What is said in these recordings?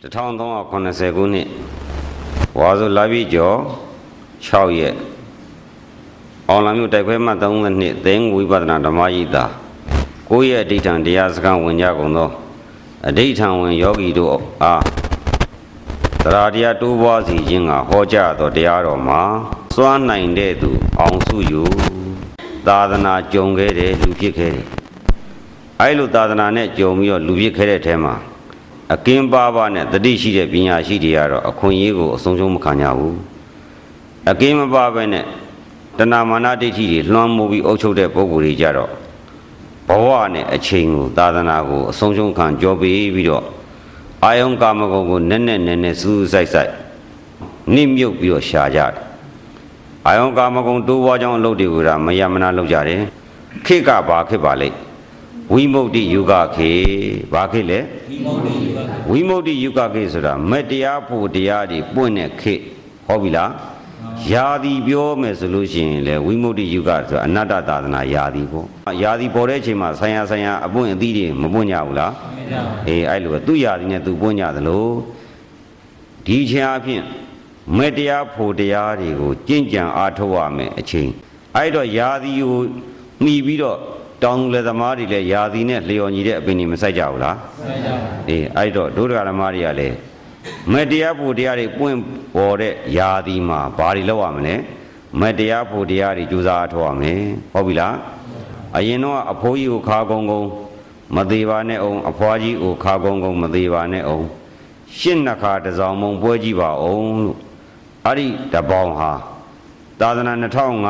1380ခုနှစ်ဝါဆိုလာပြီကျော်6ရက်အောင်လာမြို့တိုက်ခွဲမှ32သိန်းဝိပဿနာဓမ္မယိတာ9ရက်အဋ္ဌံတရားစခန်းဝင်ကြကုန်သောအဋ္ဌံဝင်ယောဂီတို့အားတရားတရားတိုးပွားစီခြင်းကဟောကြားသောတရားတော်မှာစွမ်းနိုင်တဲ့သူအောင်စုယူသာသနာကြုံခဲ့တယ်လူဖြစ်ခဲ့တယ်အဲ့လိုသာသနာနဲ့ကြုံပြီးတော့လူဖြစ်ခဲ့တဲ့ထဲမှာအကင်းပါပါနဲ့တတိရှိတဲ့ပညာရှိတွေကတော့အခွင့်အရေးကိုအဆုံးရှုံးမခံကြဘူးအကင်းမပါပဲနဲ့တဏမာနဒိဋ္ဌိတွေလွှမ်းမိုးပြီးအုပ်ချုပ်တဲ့ပုဂ္ဂိုလ်တွေကြတော့ဘဝနဲ့အချိန်ကိုသာသနာကိုအဆုံးရှုံးခံကြောပေးပြီးတော့အာယုံကာမဂုဏ်ကိုနဲ့စူးစိုက်နှိမ့်မြုပ်ပြီးတော့ရှာကြတယ်အာယုံကာမဂုဏ်တိုးပွားကြောင်းအလုပ်တွေကမယမနာလုပ်ကြတယ်ခေတ်ကဘာခေတ်ပါလိမ့်ဝိမု ക്തി ယုဂခေဘာခေတ်လဲဝိမု ക്തി ယုဂခေဆိုတာမတရားဖို့တရားတွေပွင့်တဲ့ခေတ်ဟုတ်ပြီလားယာသည်ပြောမယ်ဆိုလို့ရှိရင်လေဝိမု ക്തി ယုဂဆိုအနတ္တသာသနာယာသည်ပေါ့ယာသည်ပေါ်တဲ့အချိန်မှာဆိုင်ရာအပွင့်အသီးတွေမပွင့်ကြဘူးလားအေးအဲ့လိုသူယာသည်နဲ့သူပွင့်ကြသလိုဒီအချိန်အဖြစ်မတရားဖို့တရားတွေကိုကြင်ကြံအားထုတ်ရမယ်အချိန်အဲ့တော့ယာသည်ကိုမှီပြီးတော့တောင်းလေသမားတွေလည်းယာသည်နဲ့လျော်ညီတဲ့အပင်တွေမဆိုင်ကြဘူးလားဆိုင်ကြပါဘူးအေးအဲ့တော့ဒုဒ္ဒရာဓမ္မတွေကလည်းမတရားဖို့တရားတွေပွင့်ပေါ်တဲ့ယာသည်မှာဘာတွေလုပ်ရမလဲမတရားဖို့တရားတွေကြိုးစားအထောက်ရမယ်ဟုတ်ပြီလားအရင်တော့အဖိုးကြီးကိုခါကုန်းမသေးပါနဲ့အောင်အဖွားကြီးကိုခါကုန်းမသေးပါနဲ့အောင်ရှင်းနှခါတစောင်းမုံပွဲကြည့်ပါအောင်လို့အဲ့ဒီတပေါင်းဟာသာသနာ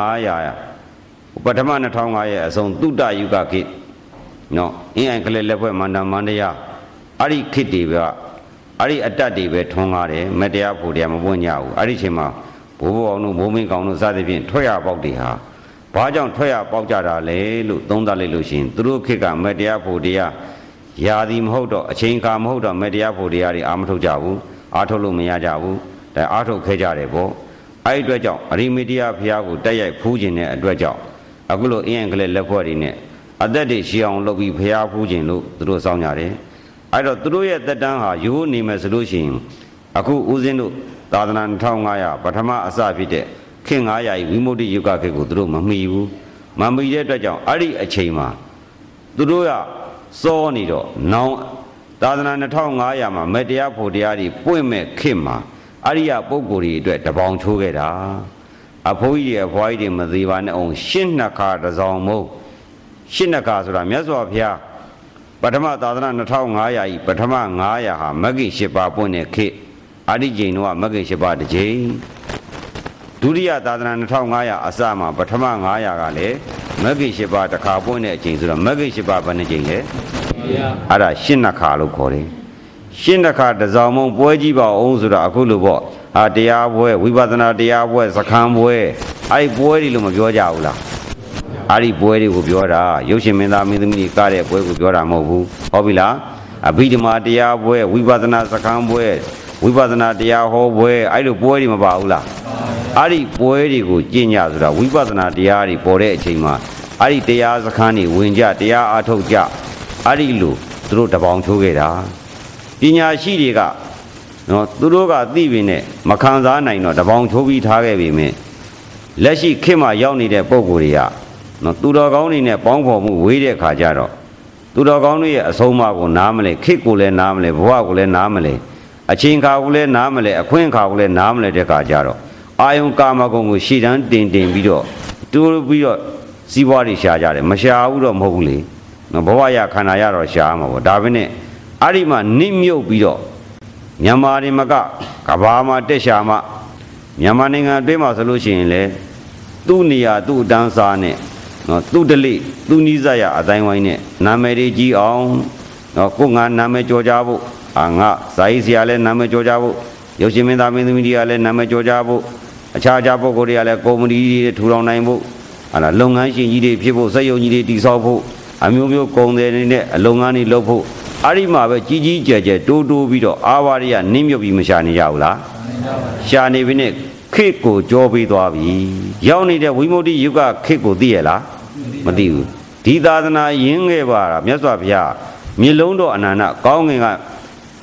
2500ပထမ2500ရဲ့အဆုံးတုတ္တယုဂခေတ်နော်အင်းအိုင်ကလေးလက်ဖွဲ့မန္တမန္တရာအဲ့ဒီခေတ်တွေပဲအဲ့ဒီအတ္တတွေပဲထွန်းကားတယ်မတရားဖို့တရားမပွင့်ကြဘူးအဲ့ဒီအချိန်မှာဘိုးဘအောင်တို့မိုးမင်းကောင်တို့စသဖြင့်ထွက်ရပေါက်တွေဟာဘာကြောင့်ထွက်ရပေါက်ကြတာလဲလို့သုံးသပ်လိုက်လို့ရှိရင်သူတို့ခေတ်ကမတရားဖို့တရားယာသည်မဟုတ်တော့အချိန်ခါမဟုတ်တော့မတရားဖို့တရားတွေအာမထုတ်ကြဘူးအာထုတ်လို့မရကြဘူးဒါအာထုတ်ခဲ့ကြတယ်ပေါ့အဲ့ဒီအတွက်ကြောင့်အရိမေတ္တရာဘုရားကိုတက်ရိုက်ဖူးခြင်းတဲ့အတွက်ကြောင့်အခုလိုအင်းကလေးလက်ဖွဲ့တွေနဲ့အသက်တွေရှည်အောင်လုပ်ပြီးဖျားဖူးခြင်းလို့သူတို့စောင်းကြတယ်အဲ့တော့သူတို့ရဲ့သက်တမ်းဟာရိုးနေမယ်ဆိုလို့ရှိရင်အခုဦးဇင်းတို့သာသနာ2500ပထမအစဖြစ်တဲ့ခေတ်900ဤဝိမု ക്തി ယုဂခေတ်ကိုသူတို့မမီဘူးမမီတဲ့အတွက်ကြောင့်အဲ့ဒီအချိန်မှာသူတို့ကစောနေတော့နောင်သာသနာ2500မှာမတရားဖို့တရားတွေပွင့်မဲ့ခေတ်မှာအရိယပုဂ္ဂိုလ်တွေအတွက်တပေါင်းချိုးခဲ့တာအဖိုးကြီးတွေအဖွားကြီးတွေမသေးပါနဲ့အောင်ရှင်းနှခါတစောင်းမုံရှင်းနှခါဆိုတာမြတ်စွာဘုရားပထမသာသနာ2500ဤပထမ900ဟာမဂ္ဂင်8ပါးပွင့်တဲ့ခေတ်အာရိကျိန်တို့ကမဂ္ဂင်8ပါးတစ်ကြိမ်ဒုတိယသာသနာ2500အစမှာပထမ900ကလည်းမဂ္ဂင်8ပါးတစ်ခါပွင့်တဲ့အချိန်ဆိုတော့မဂ္ဂင်8ပါးဘယ်နှကြိမ်လဲအဲ့ဒါရှင်းနှခါလို့ခေါ်တယ်ရှင်းနှခါတစောင်းမုံပွဲကြည့်ပါအောင်ဆိုတာအခုလိုပေါ့တရားပွဲဝိပဿနာတရားပွဲစခန်းပွဲအဲ့ဒီပွဲတွေလို့မပြောကြဘူးလားအဲ့ဒီပွဲတွေကိုပြောတာရုပ်ရှင်မင်းသားမင်းသမီးတွေကတဲ့ပွဲကိုပြောတာမဟုတ်ဘူးဟုတ်ပြီလားအဘိဓမ္မာတရားပွဲဝိပဿနာစခန်းပွဲဝိပဿနာတရားဟောပွဲအဲ့လိုပွဲတွေမပါဘူးလားအဲ့ဒီပွဲတွေကိုကျင့်ကြဆိုတာဝိပဿနာတရားတွေပေါ်တဲ့အချိန်မှာအဲ့ဒီတရားစခန်းတွေဝင်ကြတရားအားထုတ်ကြအဲ့ဒီလိုသူတို့တပေါင်းချိုးခဲ့တာပညာရှိတွေကနော်သူတို့ကသိပြီနဲ့မခံစားနိုင်တော့တပေါင်းချိုးပြီးထားခဲ့ပြီမြင်လက်ရှိခေတ်မှာရောက်နေတဲ့ပုံကိုယ်တွေကနော်သူတော်ကောင်းတွေနဲ့ပေါင်းဖော်မှုဝေးတဲ့ခါကျတော့သူတော်ကောင်းတွေရဲ့အဆုံးအမကိုနားမလဲခေတ်ကိုလည်းနားမလဲဘဝကိုလည်းနားမလဲအချိန်ခါကိုလည်းနားမလဲအခွင့်အခါကိုလည်းနားမလဲတဲ့ခါကျတော့အာယုံကာမဂုဏ်ကိုရှည်တန်းတင်ပြီးတော့တူပြီးတော့စီးပွားတွေရှားကြတယ်မရှားဘူးတော့မဟုတ်ဘူးလေနော်ဘဝရခန္ဓာရတော့ရှားမှာပေါ့ဒါပဲနဲ့အဲ့ဒီမှာနှိမ့်မြုပ်ပြီးတော့မြန်မာတွေမကကဘာမှာတက်ရှာမှမြန်မာနိုင်ငံအတွင်းမှာဆိုလို့ရှိရင်လေသူ့နေရာသူ့အတန်းစားနဲ့နော်သူ့ဒလိသူ့နီးစပ်ရအတိုင်းဝိုင်းနဲ့နာမည်ကြီးအောင်နော်ကိုငါနာမည်ကြော်ကြဖို့ငါဇာတိဆရာလည်းနာမည်ကြော်ကြဖို့ရုပ်ရှင်မင်းသားမင်းသမီးတွေကလည်းနာမည်ကြော်ကြဖို့အခြားပုဂ္ဂိုလ်တွေကလည်းကော်မတီတွေထူထောင်နိုင်ဖို့ဟာလားလုပ်ငန်းရှင်ကြီးတွေဖြစ်ဖို့စက်ရုံကြီးတွေတည်ဆောက်ဖို့အမျိုးမျိုးကုန်တယ်နေနဲ့အလုပ်ငန်းတွေလုပ်ဖို့အဲ့ဒီမှာပဲကြီးကျယ်တိုးပြီးတော့အာဝါရိယနင်းမြုပ်ပြီးမရှာနေကြဘူးလားရှာနေပြီနဲ့ခေတ်ကိုကြောပေးသွားပြီရောက်နေတဲ့ဝိမု ക്തി ယုဂခေတ်ကိုသိရလားမသိဘူးဒီသာသနာရင်းခဲ့ပါလားမြတ်စွာဘုရားမြေလုံးတော်အနန္တကောင်းငင်က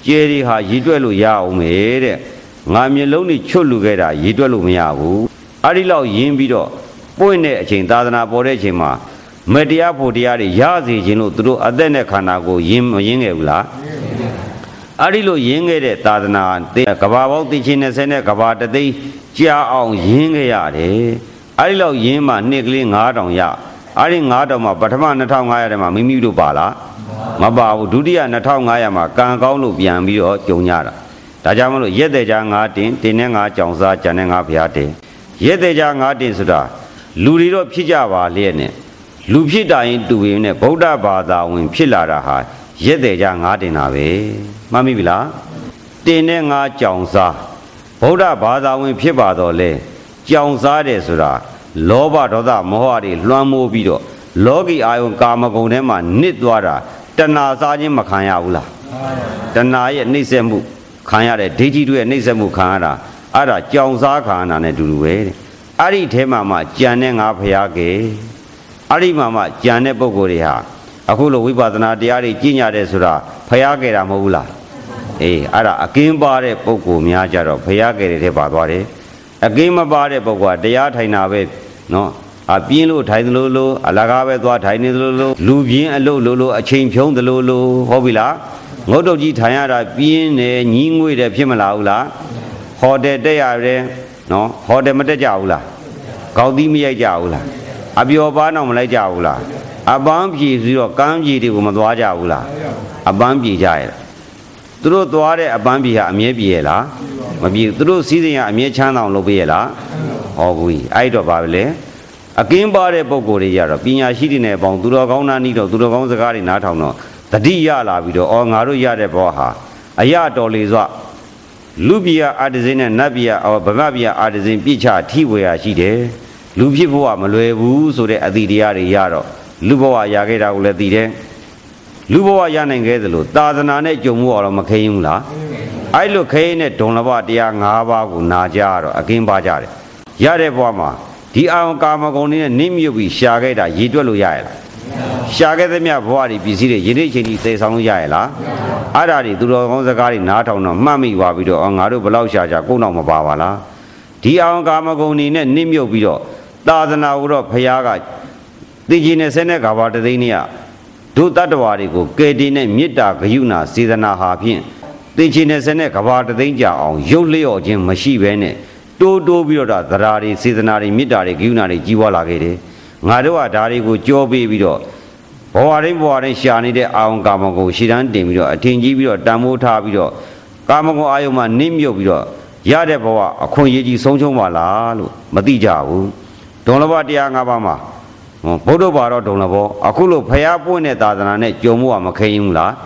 ကျေရီဟာရည်တွက်လို့ရအောင်မေတဲ့ငါမျိုးလုံးนี่ချွတ်လူခဲ့တာရည်တွက်လို့မရဘူးအဲ့ဒီလောက်ယင်းပြီးတော့ပွင့်တဲ့အချိန်သာသနာပေါ်တဲ့အချိန်မှာမတရားဖို့တရားတွေရစေခြင်းလို့သူတို့အသက်နဲ့ခန္ဓာကိုယင်းမယင်းခဲ့ဘူးလားအဲ့ဒီလိုယင်းခဲ့တဲ့သာသနာကဘာပေါင်းသိချင်း20နဲ့ကဘာတသိန်းကြာအောင်ယင်းခဲ့ရတယ်အဲ့ဒီလောက်ယင်းမှနှစ်ကလေး9000ရအဲ့ဒီ9000မှာပထမ2500ထဲမှာမိမိတို့ပါလားမပါဘူးဒုတိယ2500မှာကံကောင်းလို့ပြန်ပြီးတော့ကြုံရတာဒါကြောင့်မလို့ရက်တဲ့ကြား9တင်တင်နဲ့9ကြောင်စားကြံနဲ့9ဘုရားတင်ရက်တဲ့ကြား9တင်ဆိုတာလူတွေတော့ဖြစ်ကြပါလျက်နဲ့လူဖြစ်တာရင်တူရင်နဲ့ဗုဒ္ဓဘာသာဝင်ဖြစ်လာတာဟာရက်တဲ့ကြား9တင်တာပဲမှတ်မိပြီလားတင်နဲ့9ကြောင်စားဗုဒ္ဓဘာသာဝင်ဖြစ်ပါတော့လေကြောင်စားတယ်ဆိုတာလောဘဒေါသမောဟတွေလွှမ်းမိုးပြီးတော့လောကီအာယုံကာမဂုဏ်ထဲမှာနစ်သွားတာတဏှာစားခြင်းမခံရဘူးလားတဏှာရဲ့နှိမ့်ဆက်မှုခံရတဲ့ဒိဋ္ဌိတို့ရဲ့နှိမ့်ဆက်မှုခံရတာအဲ့ဒါကြောင်စားခံရတာနဲ့တူတူပဲတဲ့အဲ့ဒီထဲမှာကြံတဲ့ငါဖျားကေအဲ့ဒီမှာကြံတဲ့ပုဂ္ဂိုလ်တွေဟာအခုလိုဝိပဿနာတရားတွေကျင့်ကြတယ်ဆိုတာဖျားကေတာမဟုတ်ဘူးလားအေးအဲ့ဒါအကင်းပါတဲ့ပုဂ္ဂိုလ်များကြတော့ဖျားကေတဲ့ထဲပါသွားတယ်အကင်းမပါတဲ့ပုဂ္ဂိုလ်ကတရားထိုင်တာပဲနော်အပြင်းလို့ထိုင်သလိုလိုအလကားပဲသွားထိုင်နေသလိုလိုလူပြင်းအလုပ်လိုအချိန်ဖြုံးသလိုလိုဟုတ်ပြီလားငုတ်တုတ်ကြီးထိုင်ရတာပြင်းတယ်ညီးငွေ့တယ်ဖြစ်မလားဘူးလားဟော်တယ်တက်ရတယ်နော်ဟော်တယ်မတက်ကြဘူးလားကောက်သီးမရိုက်ကြဘူးလားအပျော်ပါးတော့မလိုက်ကြဘူးလားအပန်းပြေပြီးတော့ကမ်းပြေတွေကိုမသွားကြဘူးလားအပန်းပြေကြရဲ့သူတို့သွားတဲ့အပန်းပြေဟာအမြဲပြေရဲ့လားမပြေသူတို့စီးစိမ်ကအမြဲချမ်းသာအောင်လုပ်ပေးရဲ့လားဟောကူကြီးအဲ့တော့ပါပဲလေအကင်းပါတဲ့ပုံကိုယ်တွေရတော့ပညာရှိတွေနဲ့ပေါင်းသူတော်ကောင်းသားနီးတော့သူတော်ကောင်းစကားတွေနားထောင်တော့တတိရလာပြီးတော့အော်ငါတို့ရတဲ့ဘောဟာအရတော်လေစွလူပြအာတဇင်းနဲ့နတ်ပြဗမပြအာတဇင်းပြစ်ချထိဝေရရှိတယ်လူဖြစ်ဖို့ကမလွယ်ဘူးဆိုတဲ့အသည့်တရားတွေရတော့လူဘဝရခဲ့တာကိုလည်းသိတယ်လူဘဝရနိုင်ခဲ့သလိုသာသနာနဲ့ကြုံမှုတော့မခဲရင်ဘူးလားအဲ့လိုခဲရင်နဲ့ဒုံလဘတရား5ပါးကိုနာကြတော့အကင်းပါကြတယ်ရတဲ့ဘဝမှာဒီအောင်ကာမဂုဏ်နဲ့နင်းမြုပ်ပြီးရှာခဲ့တာရည်တွက်လို့ရရဲ့လားရှာခဲ့သမျှဘဝတွေပစ္စည်းတွေယနေ့ချိန်ထိသေဆောင်လို့ရရဲ့လားအဲ့ဒါတွေသူတော်ကောင်းစကားတွေနားထောင်တော့မှတ်မိသွားပြီးတော့ငါတို့ဘလောက်ရှာကြကိုယ်တော့မပါပါလားဒီအောင်ကာမဂုဏ်နဲ့နင်းမြုပ်ပြီးတော့သာသနာကိုတော့ဘုရားကသိကြီးနဲ့ဆဲနဲ့ကဘာတသိန်းနဲ့ဒုတတ္တဝါတွေကိုကယ်တင်တဲ့မေတ္တာဂရုဏာစေတနာဟာဖြင့်သိကြီးနဲ့ဆဲနဲ့ကဘာတသိန်းကြအောင်ရုပ်လျော့ခြင်းမရှိဘဲနဲ့တိုးတိုးပြီးတော့သရာတွေစေတနာတွေမေတ္တာတွေဂရုဏာတွေကြီးပွားလာခဲ့တယ်ငါတို့ကဒါတွေကိုကြောပေးပြီးတော့ဘဝတိုင်းရှာနေတဲ့အာဝံကာမဂုဏ်ရှည်တန်းတင်ပြီးတော့အထင်ကြီးပြီးတော့တန်မိုးထားပြီးတော့ကာမဂုဏ်အာယုံမှာနင်းမြုပ်ပြီးတော့ရတဲ့ဘဝအခွင့်အရေးကြီးဆုံးရှုံးပါလားလို့မသိကြဘူးဒုံလဘတရား5ပါးမှာဘုဒ္ဓဘာတော့ဒုံလဘောအခုလို့ဖျားပွင့်တဲ့သာသနာနဲ့ကြုံမှုကမခဲရင်ဘူးလား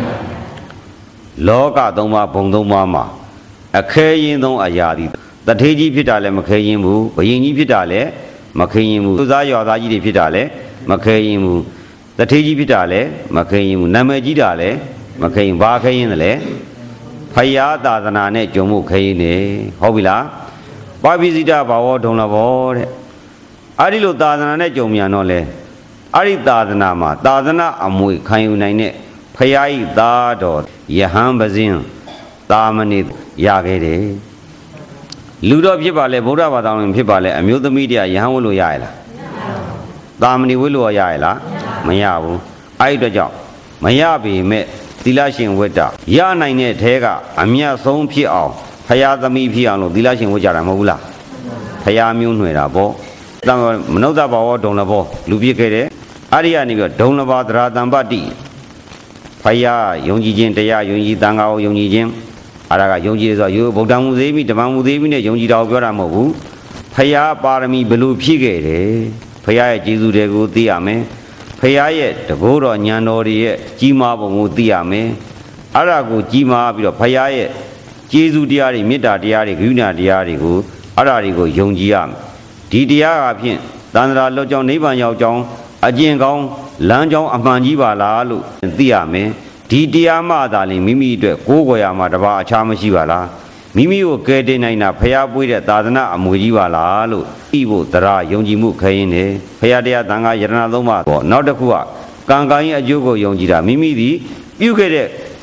လောက3ပါးဘုံ3ပါးမှာအခဲရင်ဆုံးအရာသည်တထေးကြီးဖြစ်တာလည်းမခဲရင်ဘူးဘယင်ကြီးဖြစ်တာလည်းမခဲရင်ဘူးသူသားရွာသားကြီးတွေဖြစ်တာလည်းမခဲရင်ဘူးတထေးကြီးဖြစ်တာလည်းမခဲရင်ဘူးနာမည်ကြီးတာလည်းမခဲရင်ဘာခဲရင်လဲဖယားသာသနာနဲ့ကြုံမှုခဲရင်နေဟုတ်ပြီလားပါပိစိတဘာဝဒုံလဘောတဲ့အဲ့ဒီလိုသာသနာနဲ့ကြုံမြန်တော့လေအဲ့ဒီသာသနာမှာသာသနာအမွေခံယူနိုင်တဲ့ဖယားဤသားတော်ယဟန်ပဇင်းသာမဏေရခဲ့တယ်လူတော့ဖြစ်ပါလေဗုဒ္ဓဘာသာဝင်ဖြစ်ပါလေအမျိုးသမီးတရားယဟန်ဝတ်လို့ရရဲ့လားသာမဏေဝတ်လို့ရရဲ့လားမရဘူးအဲ့ဒီတော့ကြောင့်မရပေမဲ့သီလရှင်ဝတ်တာရနိုင်တဲ့ထဲကအမြတ်ဆုံးဖြစ်အောင်ဖယားသမီးဖြစ်အောင်လို့သီလရှင်ဝတ်ကြတာမဟုတ်ဘူးလားဖယားမျိုးຫນွေတာပေါ့မနုဿဘာဝဒုံလဘောလူပြစ်ခဲ့တယ်အဲ့ဒီကနေပြီးတော့ဒုံလဘာသရတံပတ္တိဖယားယုံကြည်ခြင်းတရားယုံကြည်သံဃာကိုယုံကြည်ခြင်းအဲ့ဒါကယုံကြည်ဆိုတော့ဗုဒ္ဓမူသေးပြီဓမ္မမူသေးပြီနဲ့ယုံကြည်တာကိုပြောတာမဟုတ်ဘူးဖယားပါရမီဘလို့ဖြည့်ခဲ့တယ်ဖယားရဲ့ကျေးဇူးတွေကိုသိရမယ်ဖယားရဲ့တကိုးတော်ဉာဏ်တော်တွေရဲ့ကြီးမားပုံကိုသိရမယ်အဲ့ဒါကိုကြီးမားပြီးတော့ဖယားရဲ့ကျေးဇူးတရားတွေမေတ္တာတရားတွေကရုဏာတရားတွေကိုအဲ့ဒါတွေကိုယုံကြည်ရမယ်ဒီတရားအဖြစ်သန္တရာလောကြောင့်နိဗ္ဗာန်ရောက်ကြောင်းအကျင့်ကောင်းလမ်းကြောင်းအမှန်ကြီးပါလားလို့သိရမယ်ဒီတရားမှသာလျှင်မိမိအတွက်ကိုးကွယ်ရမှာတပါအခြားမရှိပါလားမိမိကိုကယ်တင်နိုင်တာဖျားပွေးတဲ့သာသနာအမွေကြီးပါလားလို့သိဖို့တရားယုံကြည်မှုခဲရင်တယ်ဖျားတရားသံဃာယရဏသုံးပါးပေါ့နောက်တစ်ခုကကံကံရဲ့အကျိုးကိုယုံကြည်တာမိမိသည်ပြုခဲ့တဲ့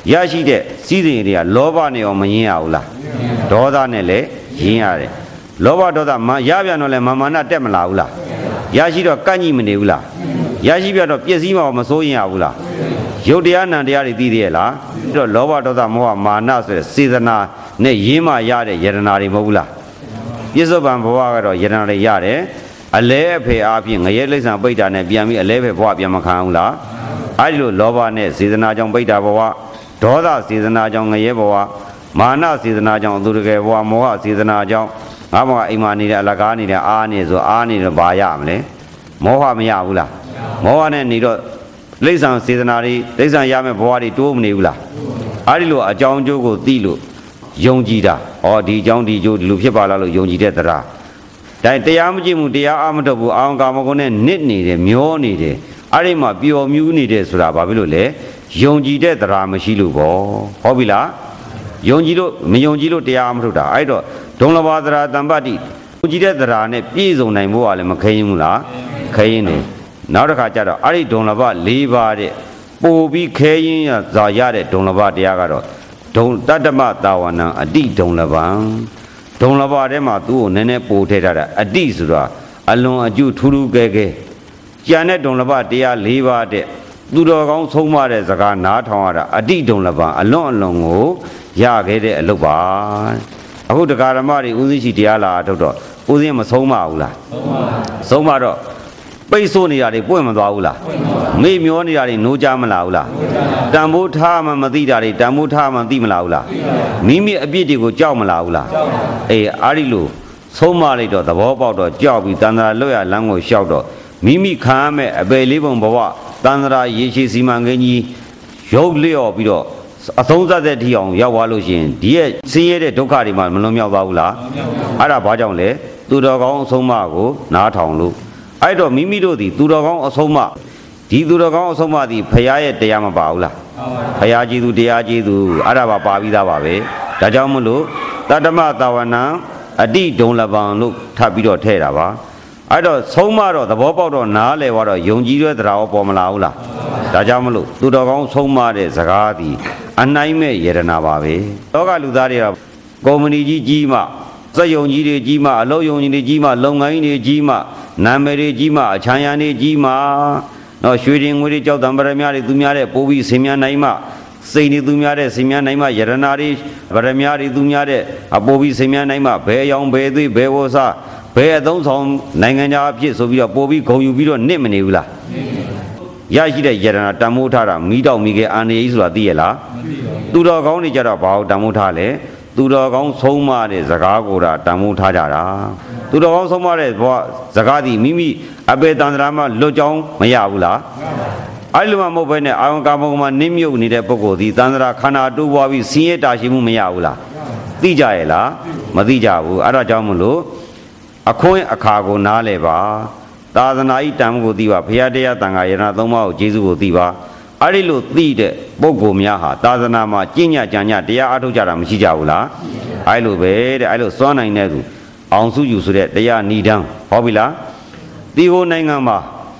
ရရှိတဲ့စီးစိမ်တွေကလောဘနဲ့ရောမရင်းရဘူးလားဒေါသနဲ့လည်းရင်းရတယ်လောဘဒေါသမရပြန်တော့လဲမာနတက်မလာဘူးလားရရှိတော့ကန့်ညိမနေဘူးလားရရှိပြတော့ပျက်စီးမှာမစိုးရင်ရဘူးလားရုပ်တရားနံတရားတွေသိသေးရဲ့လားပြီးတော့လောဘဒေါသမောဟမာနဆိုတဲ့စေတနာနဲ့ရင်းမှရတဲ့ယတနာတွေမဟုတ်ဘူးလားပြစ္ဆုတ်ပံဘဝကတော့ယတနာတွေရတယ်အလဲအဖေအားဖြင့်ငရဲလိမ့်ဆံပိဋ္ဌာနဲ့ပြန်ပြီးအလဲဖေဘဝပြန်မခံဘူးလားအဲ့ဒီလိုလောဘနဲ့စေတနာကြောင့်ပိဋ္ဌာဘဝဒေါသစေတနာကြောင့်ငရဲဘဝမာနစေတနာကြောင့်အသူတကယ်ဘဝမောဟစေတနာကြောင့်ငါဘဝအိမ်မှာနေတဲ့အလကားနေတဲ့အားနေဆိုအားနေတော့ဘာရမလဲမောဟမရဘူးလားမောဟနဲ့နေတော့လိမ့်ဆံစေတနာတွေလိမ့်ဆံရမယ့်ဘဝတွေတိုးမနေဘူးလားအဲ့ဒီလိုအကြောင်းကျိုးကိုသိလို့ယုံကြည်တာဩဒီအကြောင်းဒီကျိုးဒီလိုဖြစ်ပါလားလို့ယုံကြည်တဲ့တရားဒါတရားမကြည့်မှုတရားအမထုတ်ဘူးအောင်ကာမဂုဏ်နဲ့နစ်နေတယ်မျောနေတယ်အဲ့ဒီမှာပျော်မြူးနေတယ်ဆိုတာဘာဖြစ်လို့လဲယုံကြည်တဲ့တရားမရှိလို့ပေါ့ဟုတ်ပြီလားယုံကြည်လို့မယုံကြည်လို့တရားမထုတ်တာအဲ့တော့ဒုံလဘသရာတံပတ္တိယုံကြည်တဲ့တရားနဲ့ပြည့်စုံနိုင်ဖို့ကလည်းမခဲရင်ဘူးလားခဲရင်တယ်နောက်တစ်ခါကျတော့အဲ့ဒီဒုံလဘ၄ပါးတဲ့ပို့ပြီးခဲရင်ရရတဲ့ဒုံလဘတရားကတော့ဒုံတတ္တမတာဝနံအတိဒုံလဘံဒုံလဘထဲမှာသူ့ကိုနည်းနည်းပို့ထည့်ထားတာအတိဆိုတာအလွန်အကျူထူးထူးကဲကဲကျန်တဲ့ဒုံလဘတရား၄ပါးတဲ့သူတော်ကောင်းဆုံးမတဲ့စကားနားထောင်ရတာအတိဒုံလဘံအလွန်ကိုရခဲ့တဲ့အလုပ်ပါအခုတရားဓမ္မတွေဦးသိရှိတရားလာထုတ်တော့ဦးသိမဆုံးမဘူးလားဆုံးမတော့ပိတ်ဆို့နေတာတွေပွင့်မသွားဘူးလားမေ့မျောနေတာတွေနိုးကြမလာဘူးလားတန်ဖိုးထားမှမသိတာတွေတန်ဖိုးထားမှသိမလာဘူးလားမိမိအပြစ်တွေကိုကြောက်မလာဘူးလားအေးအားဒီလိုဆုံးမလိုက်တော့သဘောပေါက်တော့ကြောက်ပြီးတန်ត្រာလွတ်ရလမ်းကိုလျှောက်တော့မိမိခံရမဲ့အပေလေးပုံဘဝတန်ត្រာရေရှိစီမံကိန်းကြီးရုပ်လျော့ပြီးတော့အဆုံးသတ်တဲ့ထီအောင်ရောက်သွားလို့ရှိရင်ဒီရဲ့ဆင်းရဲတဲ့ဒုက္ခတွေမှမလွန်မြောက်သွားဘူးလားအဲ့ဒါဘာကြောင့်လဲသူတော်ကောင်းအဆုံးမကိုနားထောင်လို့အဲ့တော့မိမိတို့ဒီသူတော်ကောင်းအဆုံးမဒီသူတော်ကောင်းအဆုံးမဒီဖရာရဲ့တရားမပါဘူးလားဖရာကြည်သူတရားကြည်သူအဲ့ဒါပါပြီးသားပါပဲဒါကြောင့်မလို့တတ္တမတာဝနံအတိဒုံလဘံလို့ထပ်ပြီးတော့ထဲတာပါအဲ့တော့ဆုံးမတော့သဘောပေါက်တော့နားလဲသွားတော့ယုံကြည်တဲ့တရားရောပေါ်မလာဘူးလားဒါကြောင့်မလို့သူတော်ကောင်းဆုံးမတဲ့စကားဒီအနိုင်မဲ့ယရနာပါပဲလောကလူသားတွေကကုမ္ပဏီကြီးမှစက်ယုံကြီးတွေကြီးမှအလုပ်ယုံကြီးတွေကြီးမှလုပ်ငန်းတွေကြီးမှနာမည်တွေကြီးမှအချမ်းရံတွေကြီးမှနော်ရွှေရင်ငွေတွေကြောက်တံပရမတွေသူများတဲ့ပိုးပြီးဆင်မြန်းနိုင်မှစိတ်တွေသူများတဲ့ဆင်မြန်းနိုင်မှယရနာတွေပရမတွေသူများတဲ့အပိုးပြီးဆင်မြန်းနိုင်မှဘယ်အောင်ဘယ်သွေးဘယ်ဝစားဘယ်အသုံးဆောင်နိုင်ငံခြားအဖြစ်ဆိုပြီးတော့ပိုးပြီးဂုံယူပြီးတော့နစ်မနေဘူးလားရရှိတဲ့ယရနာတန်မိုးထားတာမိတော့မိခဲ့အာနေကြီးဆိုတာသိရလားသူတော်ကောင်းတွေကြတော့ဘာလို့တန်မိုးထားလဲသူတော်ကောင်းဆုံးမတဲ့စကားကိုတာတန်မိုးထားကြတာသူတော်ကောင်းဆုံးမတဲ့ဘောစကားဒီမိမိအပေတန်ត្រာမှလွတ်ကြောင်းမရဘူးလားအဲ့လိုမှမဟုတ်ဘဲနဲ့အာယုံကာမဂုဏ်မှာနစ်မြုပ်နေတဲ့ပုဂ္ဂိုလ်ဒီတန်ត្រာခန္ဓာတိုးပွားပြီးဆင်းရဲတာရှိမှုမရဘူးလားသိကြရဲ့လားမသိကြဘူးအဲ့ဒါကြောင့်မလို့အခွင့်အခါကိုနားလဲပါသာသနာ့ဤတန်မှုကိုသိပါဘုရားတရားတန်ခါယရနာသုံးပါးကိုကျေးဇူးကိုသိပါအဲ့ဒီလိုသိတဲ့ပုဂ္ဂိုလ်များဟာသာသနာမှာကျင့်ညကြံညတရားအားထုတ်ကြတာမရှိကြဘူးလားအဲ့လိုပဲတဲ့အဲ့လိုစွမ်းနိုင်တဲ့သူအောင်စုယူဆိုတဲ့တရားဏိဒံဟောပြီလားဒီဟိုနိုင်ငံမှာ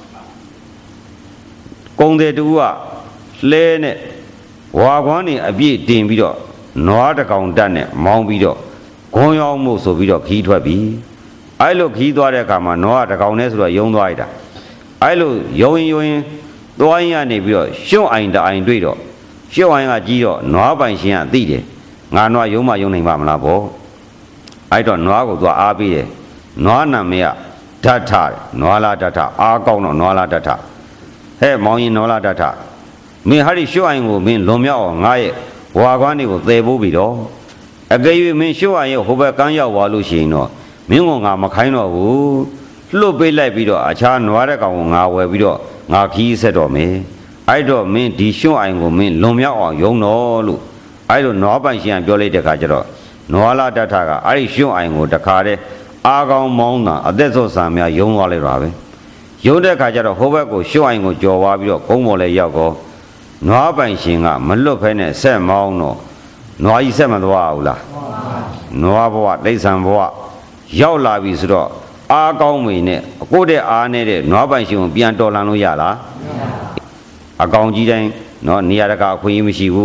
ကုံတဲ့တူကလဲနဲ့ဝါခွမ်းနေအပြည့်တင်ပြီးတော့နွားတကောင်တက်နဲ့မောင်းပြီးတော့ဂွန်ရောက်မှုဆိုပြီးတော့ခီးထွက်ပြီအဲ့လိုခီးသွားတဲ့အခါမှာနွားတကောင်နဲ့ဆိုတော့ယုံသွားရတာအဲ့လိုယုံရင်သွားရင်ကနေပြီးတော့ရှုံ့အိုင်တအိုင်တွေ့တော့ရှုံ့အိုင်ကကြီးတော့နွားပိုင်ရှင်ကသိတယ်ငါနွားယုံမယုံနိုင်ပါမလားဗောအဲ့တော့နွားကိုသူအားပေးတယ်နွားနာမည်ကဓာတ်ထနွားလာဓာတ်ထအားကောင်းတော့နွားလာဓာတ်ထဟဲ့မောင်ရင်နွားလာဓာတ်ထမင်းဟာဒီရှုံ့အိုင်ကိုမင်းလွန်မြောက်အောင်ငါရဲ့ဝါကွမ်းတွေကိုသေဖို့ပြီးတော့အကယ်၍မင်းရှုံ့အိုင်ရဲ့ဟိုဘက်ကမ်းရောက်သွားလို့ရှိရင်တော့မင်းကငါမခိုင်းတော့ဘူးလွတ်ပေးလိုက်ပြီးတော့အခြားနွားတဲ့ကောင်ကိုငါဝယ်ပြီးတော့ငါခီးဆက်တော့မယ်အဲ့တော့မင်းဒီရှုံ့အိုင်ကိုမင်းလွန်မြောက်အောင်ယုံတော့လို့အဲ့လိုနွားပိုင်ရှင်ကပြောလိုက်တဲ့ခါကျတော့နွားလာတတ်တာကအဲ့ဒီရှုံ့အိုင်ကိုတခါတည်းအားကောင်းမောင်းတာအသက်ဆော့ဆံများယုံသွားလိုက်တာပဲယုံတဲ့ခါကျတော့ဟိုဘက်ကိုရှုံ့အိုင်ကိုကြော်သွားပြီးတော့ကုန်းပေါ်လဲရောက်တော့နွားပိုင်ရှင်ကမလွတ်ဖဲနဲ့ဆက်မောင်းတော့နွားကြီးဆက်မသွားဘူးလားနွားဘဝတိဋ္ဌံဘဝရောက်လာပြီဆိုတော့အားကောင်းမိနဲ့ကိုယ့်တဲ့အားနဲ့နွားပိုင်ရှင်ကိုပြန်တော်လှန်လို့ရလားအကောင်ကြီးတိုင်းနော်နေရာတကာအခွင့်အရေးမရှိဘူး